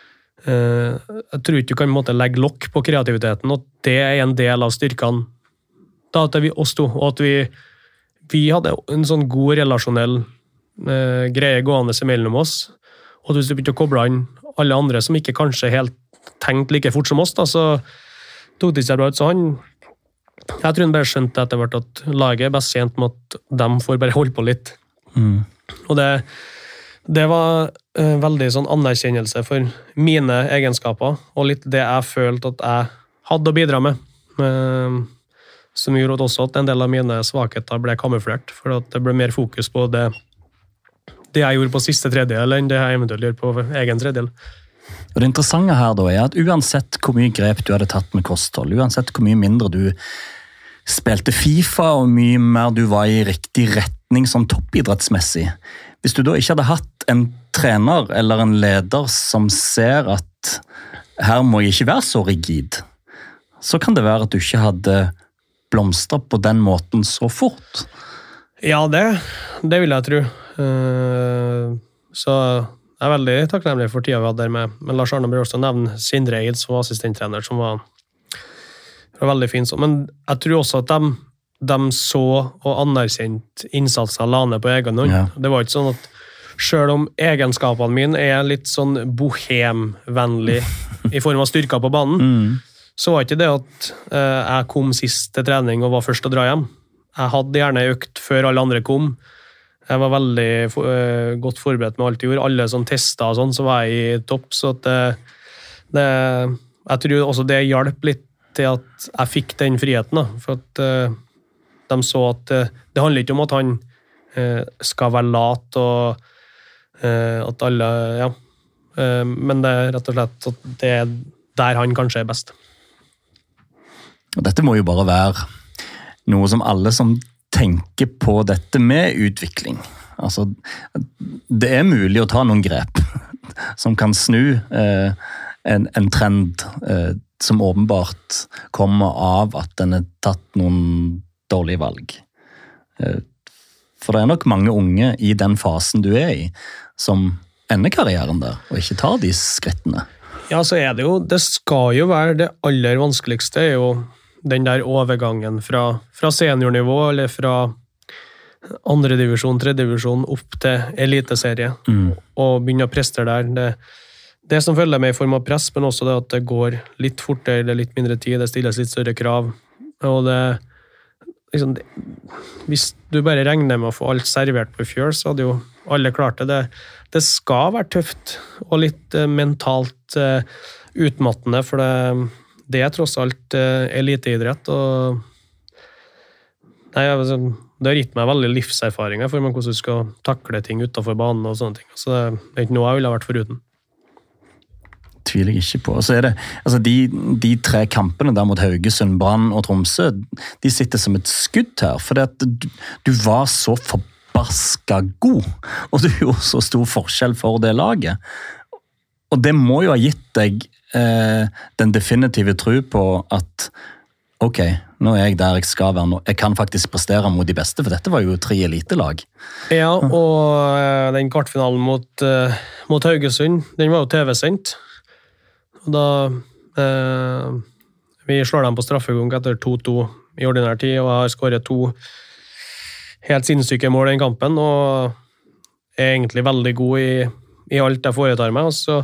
jeg tror ikke du kan legge lokk på kreativiteten, og det er en del av styrkene da at vi oss to, og at vi hadde en sånn god relasjonell greie gående mellom oss, og hvis du begynte å koble an alle andre som ikke kanskje helt tenkt like fort som oss, da, så tok det seg bra ut. Så jeg tror han bare skjønte etter hvert at laget er best tjent med at de får bare holde på litt. Og det var veldig sånn anerkjennelse for mine egenskaper, og litt det jeg følte at jeg hadde å bidra med, som gjorde også at en del av mine svakheter ble kamuflert, for at det ble mer fokus på det jeg gjorde på siste tredjedel enn det jeg eventuelt gjør på egen tredjedel. Og det interessante her da er at uansett hvor mye grep du hadde tatt med kosthold, uansett hvor mye mindre du spilte FIFA og mye mer du var i riktig retning som toppidrettsmessig, hvis du da ikke hadde hatt en trener eller en leder som ser at her må jeg ikke være så rigid, så kan det være at du ikke hadde blomstret på den måten så fort. Ja, det vil jeg tro. Så jeg er veldig takknemlig for tida vi hadde der med. Men Lars Arne bør også nevne Sindre Eid som var assistenttrener, som var veldig fin. Men jeg tror også at de så og anerkjente innsatsen jeg la ned på egen hånd. Ja. Det var ikke sånn at selv om egenskapene mine er litt sånn bohemvennlig i form av styrker på banen, så var ikke det at jeg kom sist til trening og var først å dra hjem. Jeg hadde gjerne økt før alle andre kom. Jeg var veldig godt forberedt med alt jeg gjorde. Alle sånn tester og sånn, så var jeg i topp. Så at jeg tror også det hjalp litt til at jeg fikk den friheten. Da. For at de så at det handler ikke om at han skal være lat, og at alle, ja. Men det er rett og slett at det er der han kanskje er best. Dette må jo bare være noe som alle som tenker på dette med utvikling. Altså, det er mulig å ta noen grep som kan snu en trend som åpenbart kommer av at den er tatt noen dårlige valg. For det er nok mange unge i den fasen du er i som ender karrieren der, og ikke tar de skrittene. Ja, så er det jo, det skal jo være det aller vanskeligste, er jo den der overgangen fra seniornivå, eller fra andre divisjon, tredje divisjon, opp til eliteserie, og begynne å prestere der. Det som følger med i form av press, men også det at det går litt fortere, det er litt mindre tid, det stilles litt større krav, og det, liksom, hvis du bare regner med å få alt servert på fjøl, så hadde jo alle klart det. Det skal være tøft, og litt mentalt utmattende, for det er tross alt eliteidrett, og Nei, altså, det har gitt meg veldig livserfaring for hvordan du skal takle ting utenfor banen og sånne ting. Så det er ikke noe jeg ville ha vært foruten. Tviler jeg ikke på. Så det, altså de 3 kampene der mot Haugesund, Brann og Tromsø, de sitter som et skudd her, for du var så forbaska god, og du gjorde så stor forskjell for det laget. Og det må jo ha gitt deg den definitive tro på at ok, nå er jeg der jeg skal være nå. Jeg kan faktisk prestere mot de beste, for dette var jo 3 elitelag. Ja, og den kvartfinalen mot Haugesund, den var jo TV-sendt. Og da vi slår dem på straffegang etter 2-2 i ordinær tid, og jeg har skåret 2 helt sinnssyke mål i den kampen, og er egentlig veldig god i alt jeg foretar meg. Og så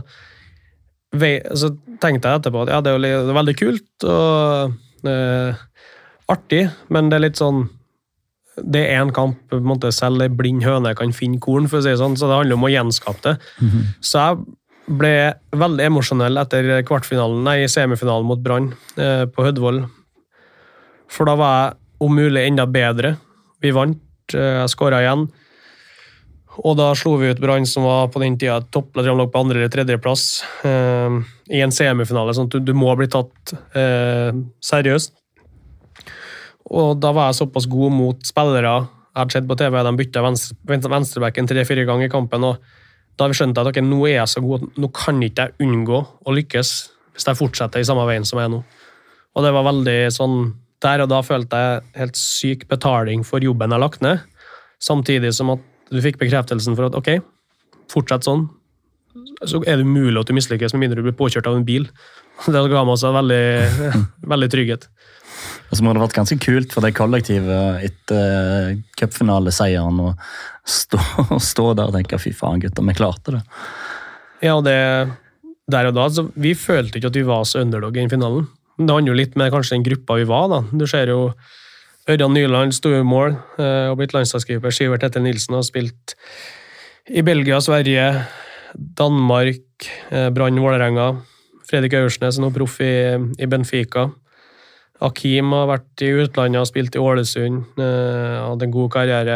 tenkte jeg etterpå at ja, det er veldig kult og artig, men det er litt sånn, det er en kamp, på en måte selv en blind høne kan finne korn, for å si sånn, så det handler om å gjenskape det. Så jeg ble veldig emosjonell etter semifinalen mot Brann på Hødvoll. For da var jeg om mulig enda bedre. Vi vant, jeg skåret igjen. Og da slo vi ut Brann, som var på den tida topplet, de lå på 2. eller 3. plass i en semifinale, sånn at du må bli tatt seriøst. Og da var jeg såpass god mot spillere. Jeg hadde sett på TV, de bytta venstrebacken 3-4 ganger i kampen, og da har vi skjønt at okay, nå er jeg så god, nå kan ikke jeg unngå å lykkes hvis jeg fortsetter i samme veien som jeg er nå. Og det var veldig sånn, der og da følte jeg helt syk betaling for jobben jeg har lagt ned, samtidig som at du fikk bekreftelsen for at ok, fortsett sånn, så er det mulig at du mislykkes med mindre du blir påkjørt av en bil. Det ga meg også veldig, veldig trygghet. Og så må det ha vært ganske kult for det kollektivet etter cupfinaleseieren å stå der og tenke, fy faen gutter, vi klarte det. Ja, og det der og da, så vi følte ikke at vi var så underdog i finalen. Det handler jo litt med kanskje den gruppa vi var da. Du ser jo Ørjan Nyland stod i mål og blitt landslagskeeper. Sivert Hettel Nilsen har spilt i Belgia, Sverige, Danmark, Brann, Vålerenga. Fredrik Aursnes er nå proff i Benfica. Akim har vært i utlandet og spilt i Ålesund, hadde en god karriere.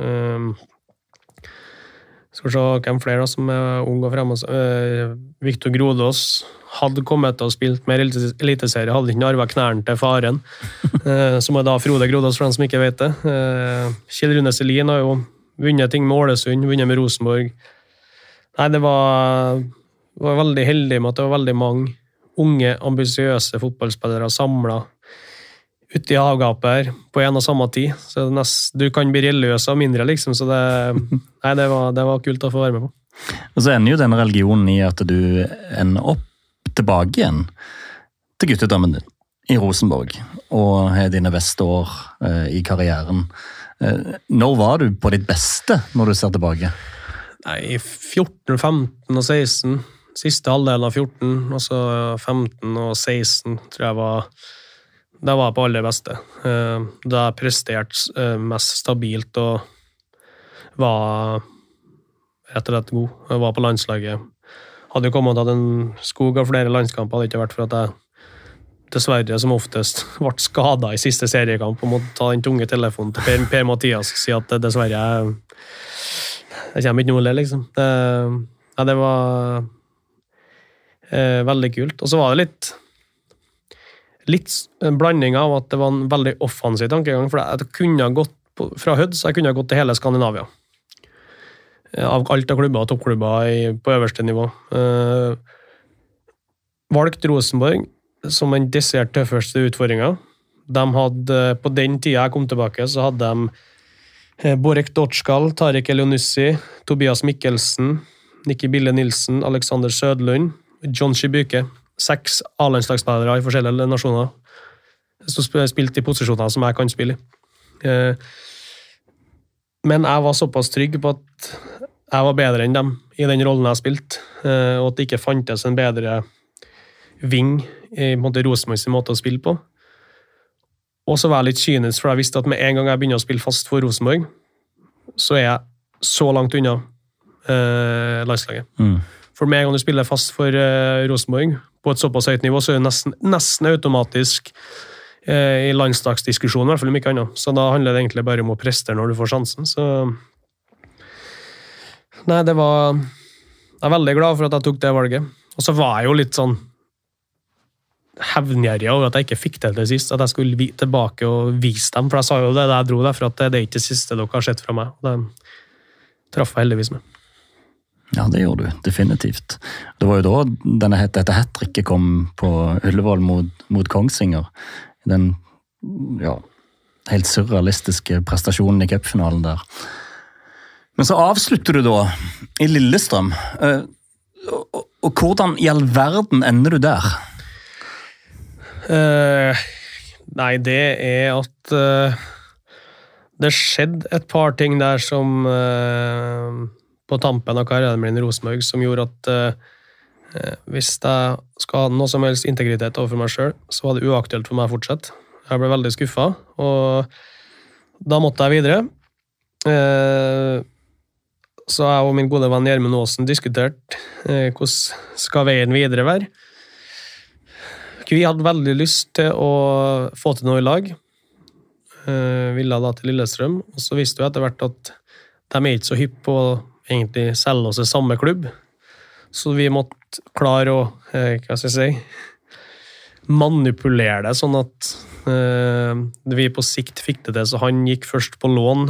Skal vi se hvem flere da, som er unge og fremme. Viktor Grodås hadde kommet og spilt mer eliteserie, hadde ikke arvet knærne til faren, som er da Frode Grodås, for den som ikke vet det. Kjell Rune Selin har jo vunnet ting med Ålesund, vunnet med Rosenborg. Nei, det var veldig heldig med at det var veldig mange unge, ambisiøse fotballspillere samlet ute i havgapet her på en og samme tid. Så du kan bli religiøs og mindre, liksom. Så det var kult å få være med på. Og så ender jo denne religionen i at du ender opp tilbake igjen til guttedømmen din i Rosenborg, og har dine beste år i karrieren. Når var du på ditt beste når du ser tilbake? Nei, 14, 15 og 16. Siste halvdelen av 14, og så 15 og 16, tror jeg var på aller beste. Da jeg presterte mest stabilt og var rett og slett god. Jeg var på landslaget. Hadde jo kommet til en skog av flere landskamper, hadde ikke vært for at jeg dessverre som oftest ble skadet i siste seriekamp og måtte ta den tunge telefonen til Per Mathias og si at dessverre jeg kommer ikke noe le, liksom. Det var veldig kult. Og så var det litt en blanding av at det var en veldig offensiv tankegang, for jeg kunne gått fra Hødd, så jeg kunne gått til hele Skandinavia. Av alt av klubber og toppklubber på øverste nivå. Valgt Rosenborg som den desidert tøffeste utfordringen. De hadde, på den tiden jeg kom tilbake, så hadde de Borek Dortskal, Tarek Elionussi, Tobias Mikkelsen, Nicky Bille Nilsen, Alexander Sødlund, John Shibuke. 6 A-landslagsspillere i forskjellige nasjoner som spilte i posisjoner som jeg kan spille i. Men jeg var såpass trygg på at jeg var bedre enn dem i den rollen jeg spilte, og at det ikke fantes en bedre ving i Rosenborgs måte å spille på. Og så var jeg litt kynisk, for jeg visste at med en gang jeg begynner å spille fast for Rosenborg, så er jeg så langt unna landslaget. For med en gang du spiller fast for Rosenborg på et såpass høyt nivå, så er det nesten automatisk i landsdagsdiskusjonen, i hvert fall om ikke annet. Så da handler det egentlig bare om å prestere når du får sjansen. Så nei, jeg er veldig glad for at jeg tok det valget. Og så var jeg jo litt sånn hevngjerrig over at jeg ikke fikk det til sist, at jeg skulle tilbake og vise dem, for jeg sa jo det da jeg dro derfra, at det er ikke det siste dere har sett fra meg. Det traff jeg heldigvis med. Ja, det gjorde du, definitivt. Det var jo da dette hat-tricket kom på Ullevål mot Kongsvinger. Den helt surrealistiske prestasjonen i cupfinalen der. Men så avslutter du da i Lillestrøm. Og hvordan i all verden ender du der? Nei, det er at det skjedde et par ting der som på tampen av karrieren min i Rosenborg som gjorde at hvis jeg skal ha noe som helst integritet overfor meg selv, så var det uaktuelt for meg å fortsette. Jeg ble veldig skuffet, og da måtte jeg videre. Så jeg og min gode venn Gjermund Aasen diskuterte hvordan skal veien videre være. Vi hadde veldig lyst til å få til noe i lag. Ville da til Lillestrøm, og så visste vi etter hvert at de er ikke så hypp på å egentlig selge oss i samme klubb. Så vi måtte klare å, hva skal jeg si, manipulere det, sånn at vi på sikt fikk det til. Så han gikk først på lån.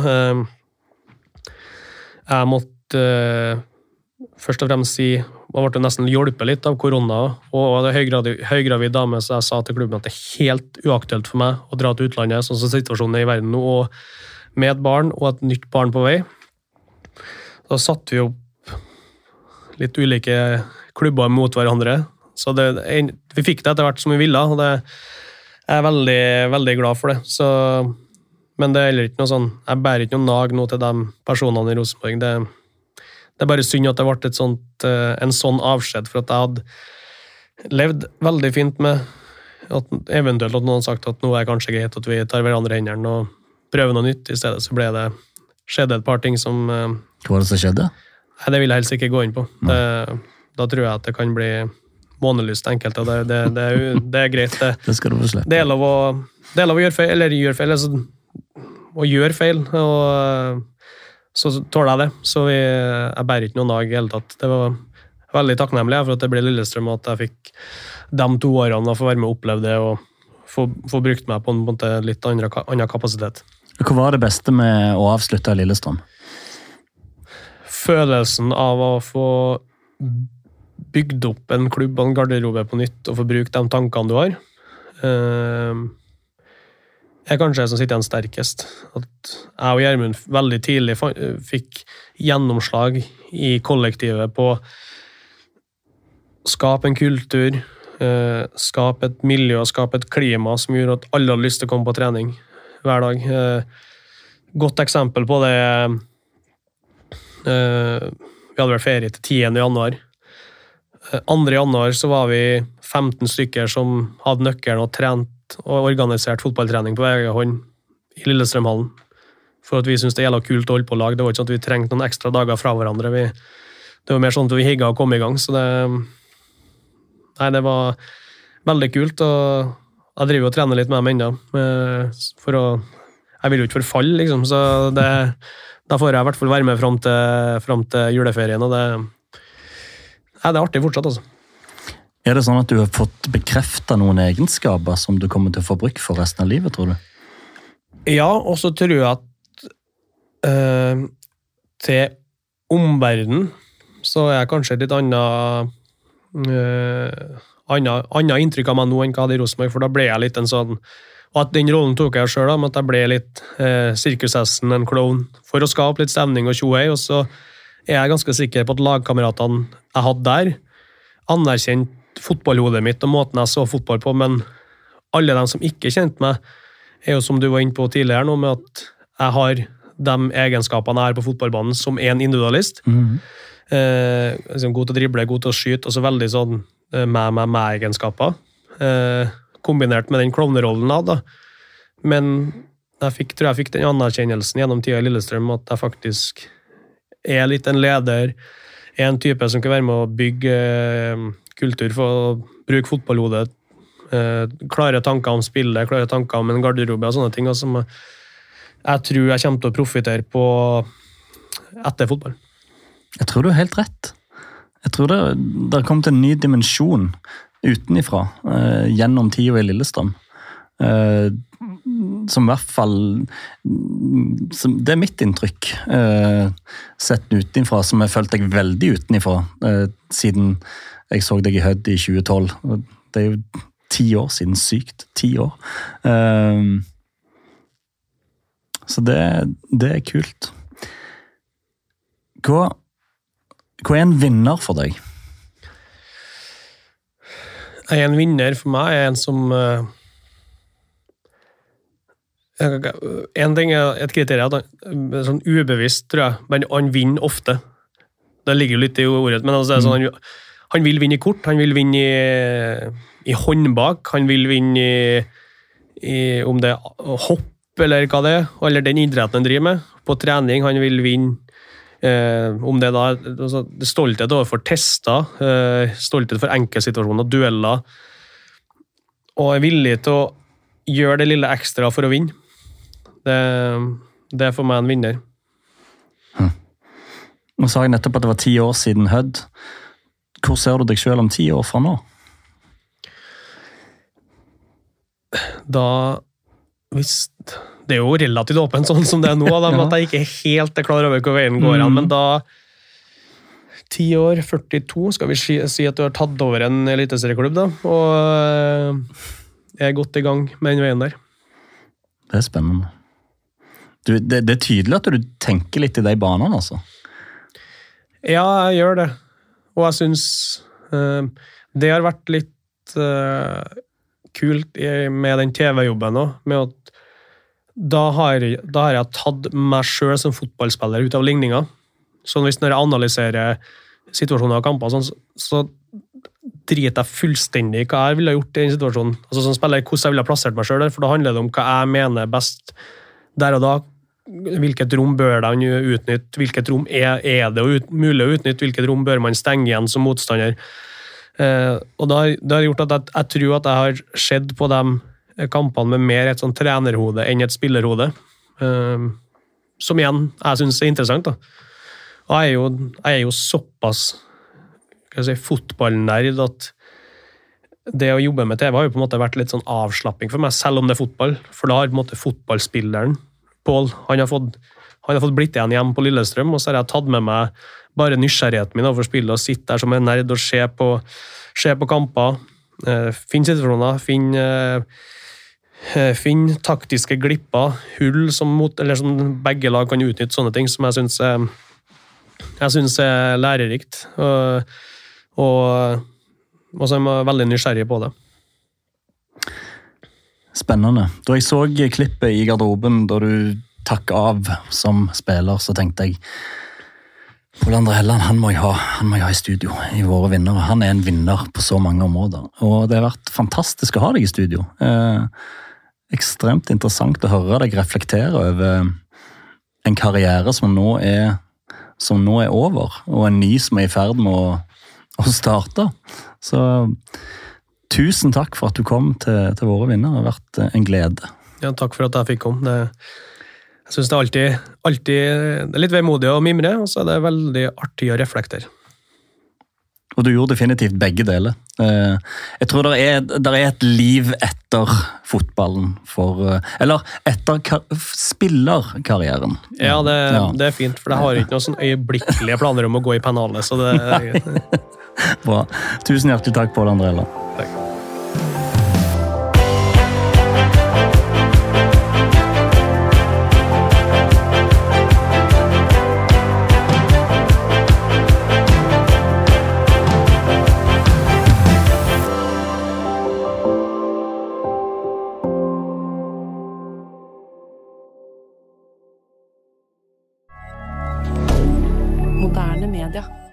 Jeg måtte først og fremst si, og ble nesten hjulpet litt av korona, og det høygravid dame, så jeg sa til klubben at det er helt uaktuelt for meg å dra til utlandet, sånn som situasjonen er i verden nå, og med et barn og et nytt barn på vei. Da satte vi opp litt ulike klubber mot hverandre, så vi fikk det etter hvert som vi ville, og det er jeg veldig, veldig glad for det. Så, men det er heller ikke noe sånn, jeg bærer ikke noe nag nå til de personene i Rosenborg. Det er bare synd at det ble en sånn avskjed, for at jeg hadde levd veldig fint med at eventuelt at noen hadde sagt at nå er det kanskje greit at vi tar hverandre i hendene og prøver noe nytt. I stedet så skjedde et par ting som... Hva var det som skjedde? Nei, det vil jeg helst ikke gå inn på. Da tror jeg at det kan bli månelyst enkelt, og det er greit. Det skal du få slippe. Det er lov å gjøre feil, eller gjøre feil, altså, å gjøre feil, og så tåler jeg det. Så jeg bærer ikke noen dag i hele tatt. Det var veldig takknemlig for at det ble Lillestrøm, og at jeg fikk de 2 årene å få være med og oppleve det, og få brukt meg på en måte litt annen kapasitet. Hva var det beste med å avslutte i Lillestrøm? Følelsen av å få bygd opp en klubb og en garderobe på nytt, og få bruke de tankene du har. Er kanskje det som sitter igjen sterkest. At jeg og Gjermund veldig tidlig fikk gjennomslag i kollektivet på å skape en kultur, skape et miljø og skape et klima som gjør at alle har lyst til å komme på trening hver dag. Godt eksempel på det, vi hadde vært ferie til 10. januar. 2. januar så var vi 15 stykker som hadde nøkkelen og trent og organisert fotballtrening på egen hånd i Lillestrømhallen, for at vi synes det gjelder kult å holde på lag. Det var ikke sånn at vi trengte noen ekstra dager fra hverandre. Det var mer sånn at vi higget og kom i gang, så det var veldig kult, og jeg driver og trener litt med dem enda, jeg vil jo ikke forfalle, liksom, så da får jeg i hvert fall være med frem til juleferien, og det er artig fortsatt, altså. Er det sånn at du har fått bekreftet noen egenskaper som du kommer til å få bruk for resten av livet, tror du? Ja, og så tror jeg at til omverdenen så er jeg kanskje et litt annet inntrykk av meg nå enn hva jeg hadde i Rosenborg, for da ble jeg litt en sånn, og at den rollen tok jeg selv, men at jeg ble litt sirkushesten, en klovn, for å skape litt stemning og tjohei, og så er jeg ganske sikker på at lagkameratene jeg hadde der, anerkjent fotballhodet mitt og måten jeg så fotball på, men alle de som ikke kjente meg, er jo som du var inne på tidligere nå, med at jeg har de egenskapene jeg har på fotballbanen som en individualist. Liksom god til å drible, god til å skyte, og så veldig sånn med-egenskaper. Kombinert med den klovnerollen jeg hadde. Men jeg tror jeg fikk den anerkjennelsen gjennom tida i Lillestrøm, at jeg faktisk er litt en leder, en type som kan være med å bygge kultur for å bruke fotballhodet klare tanker om spillet, klare tanker om en garderobe og sånne ting, som jeg tror jeg kommer til å profitere på etter fotball. Jeg tror du har helt rett. Jeg tror det har kommet en ny dimensjon utenifra, gjennom tiden i Lillestrøm. Som i hvert fall, det er mitt inntrykk, sett utenifra, som jeg følte jeg veldig utenifra, siden jeg så deg i Hødd i 2012. Det er jo 10 år siden, sykt, 10 år. Så det er kult. Hva er en vinner for deg? En vinner for meg er en som en ting er et kriterium at han sånn ubevisst, tror jeg, men han vinner ofte. Det ligger jo litt i ordet, men altså, sånn, han vil vinne i kort, han vil vinne i håndbak, han vil vinne i om det er hopp eller hva det er, eller den idretten han driver med. På trening, han vil vinne om det da, altså, stolthet overfor tester, stolthet for enkeltsituasjoner, dueller, og er villig til å gjøre det lille ekstra for å vinne. Det er for meg en vinner. Nå sa jeg nettopp at det var 10 år siden Hødd. Hvor ser du deg selv om 10 år fra nå? Det er jo relativt åpent sånn som det er nå, da, med at jeg ikke helt er klar over hvor veien går an, men da 10 år, 42, skal vi si at du har tatt over en eliteserieklubb da, og er godt i gang med den veien der. Det er spennende. Det er tydelig at du tenker litt i de banene, altså. Ja, jeg gjør det. Og jeg synes det har vært litt kult med den TV-jobben også, med at da har jeg tatt meg selv som fotballspiller ut av ligninger. Sånn hvis når jeg analyserer situasjoner og kamper, så driter jeg fullstendig i hva jeg ville ha gjort i den situasjonen. Altså som spiller, hvordan jeg ville ha plassert meg selv der, for da handler det om hva jeg mener best der og da. Hvilket rom bør man utnytte, hvilket rom er det mulig å utnytte, hvilket rom bør man stenge igjen som motstander. Og det har gjort at jeg tror at jeg har sett på de kampene med mer et sånn trenerhode enn et spillerhode. Som igjen, jeg synes er interessant da. Og jeg er jo såpass fotballnerd at det å jobbe med TV har jo på en måte vært litt sånn avslapping for meg, selv om det er fotball. For da har på en måte fotballspilleren, Pål, han har fått blitt igjen hjem på Lillestrøm, og så har jeg tatt med meg bare nysgjerrigheten min overfor spillet og sitte der som en nerd og se på kamper, finne situasjoner, finne taktiske glipper, hull som begge lag kan utnytte, sånne ting som jeg synes er lærerikt. Og så er jeg veldig nysgjerrig på det. Spennende. Da jeg så klippet i garderoben da du takk av som spiller, så tenkte jeg Pål André Helland, han må jeg ha i studio i Våre vinnere. Han er en vinner på så mange områder. Og det har vært fantastisk å ha deg i studio. Ekstremt interessant å høre deg reflektere over en karriere som nå er over, og en ny som er i ferd med å starte. Så tusen takk for at du kom til Våre vinnere. Det har vært en glede. Ja, takk for at jeg fikk komme. Jeg synes det er alltid det er litt veimodig å mimre, og så er det veldig artig å reflektere. Og du gjorde definitivt begge deler. Jeg tror det er et liv etter fotballen, eller etter spillerkarrieren. Ja, det er fint, for jeg har ikke noen sånn øyeblikkelige planer om å gå i pennalet, så det Bra. Tusen hjertelig takk, Pål André Helland. Takk. Moderne media.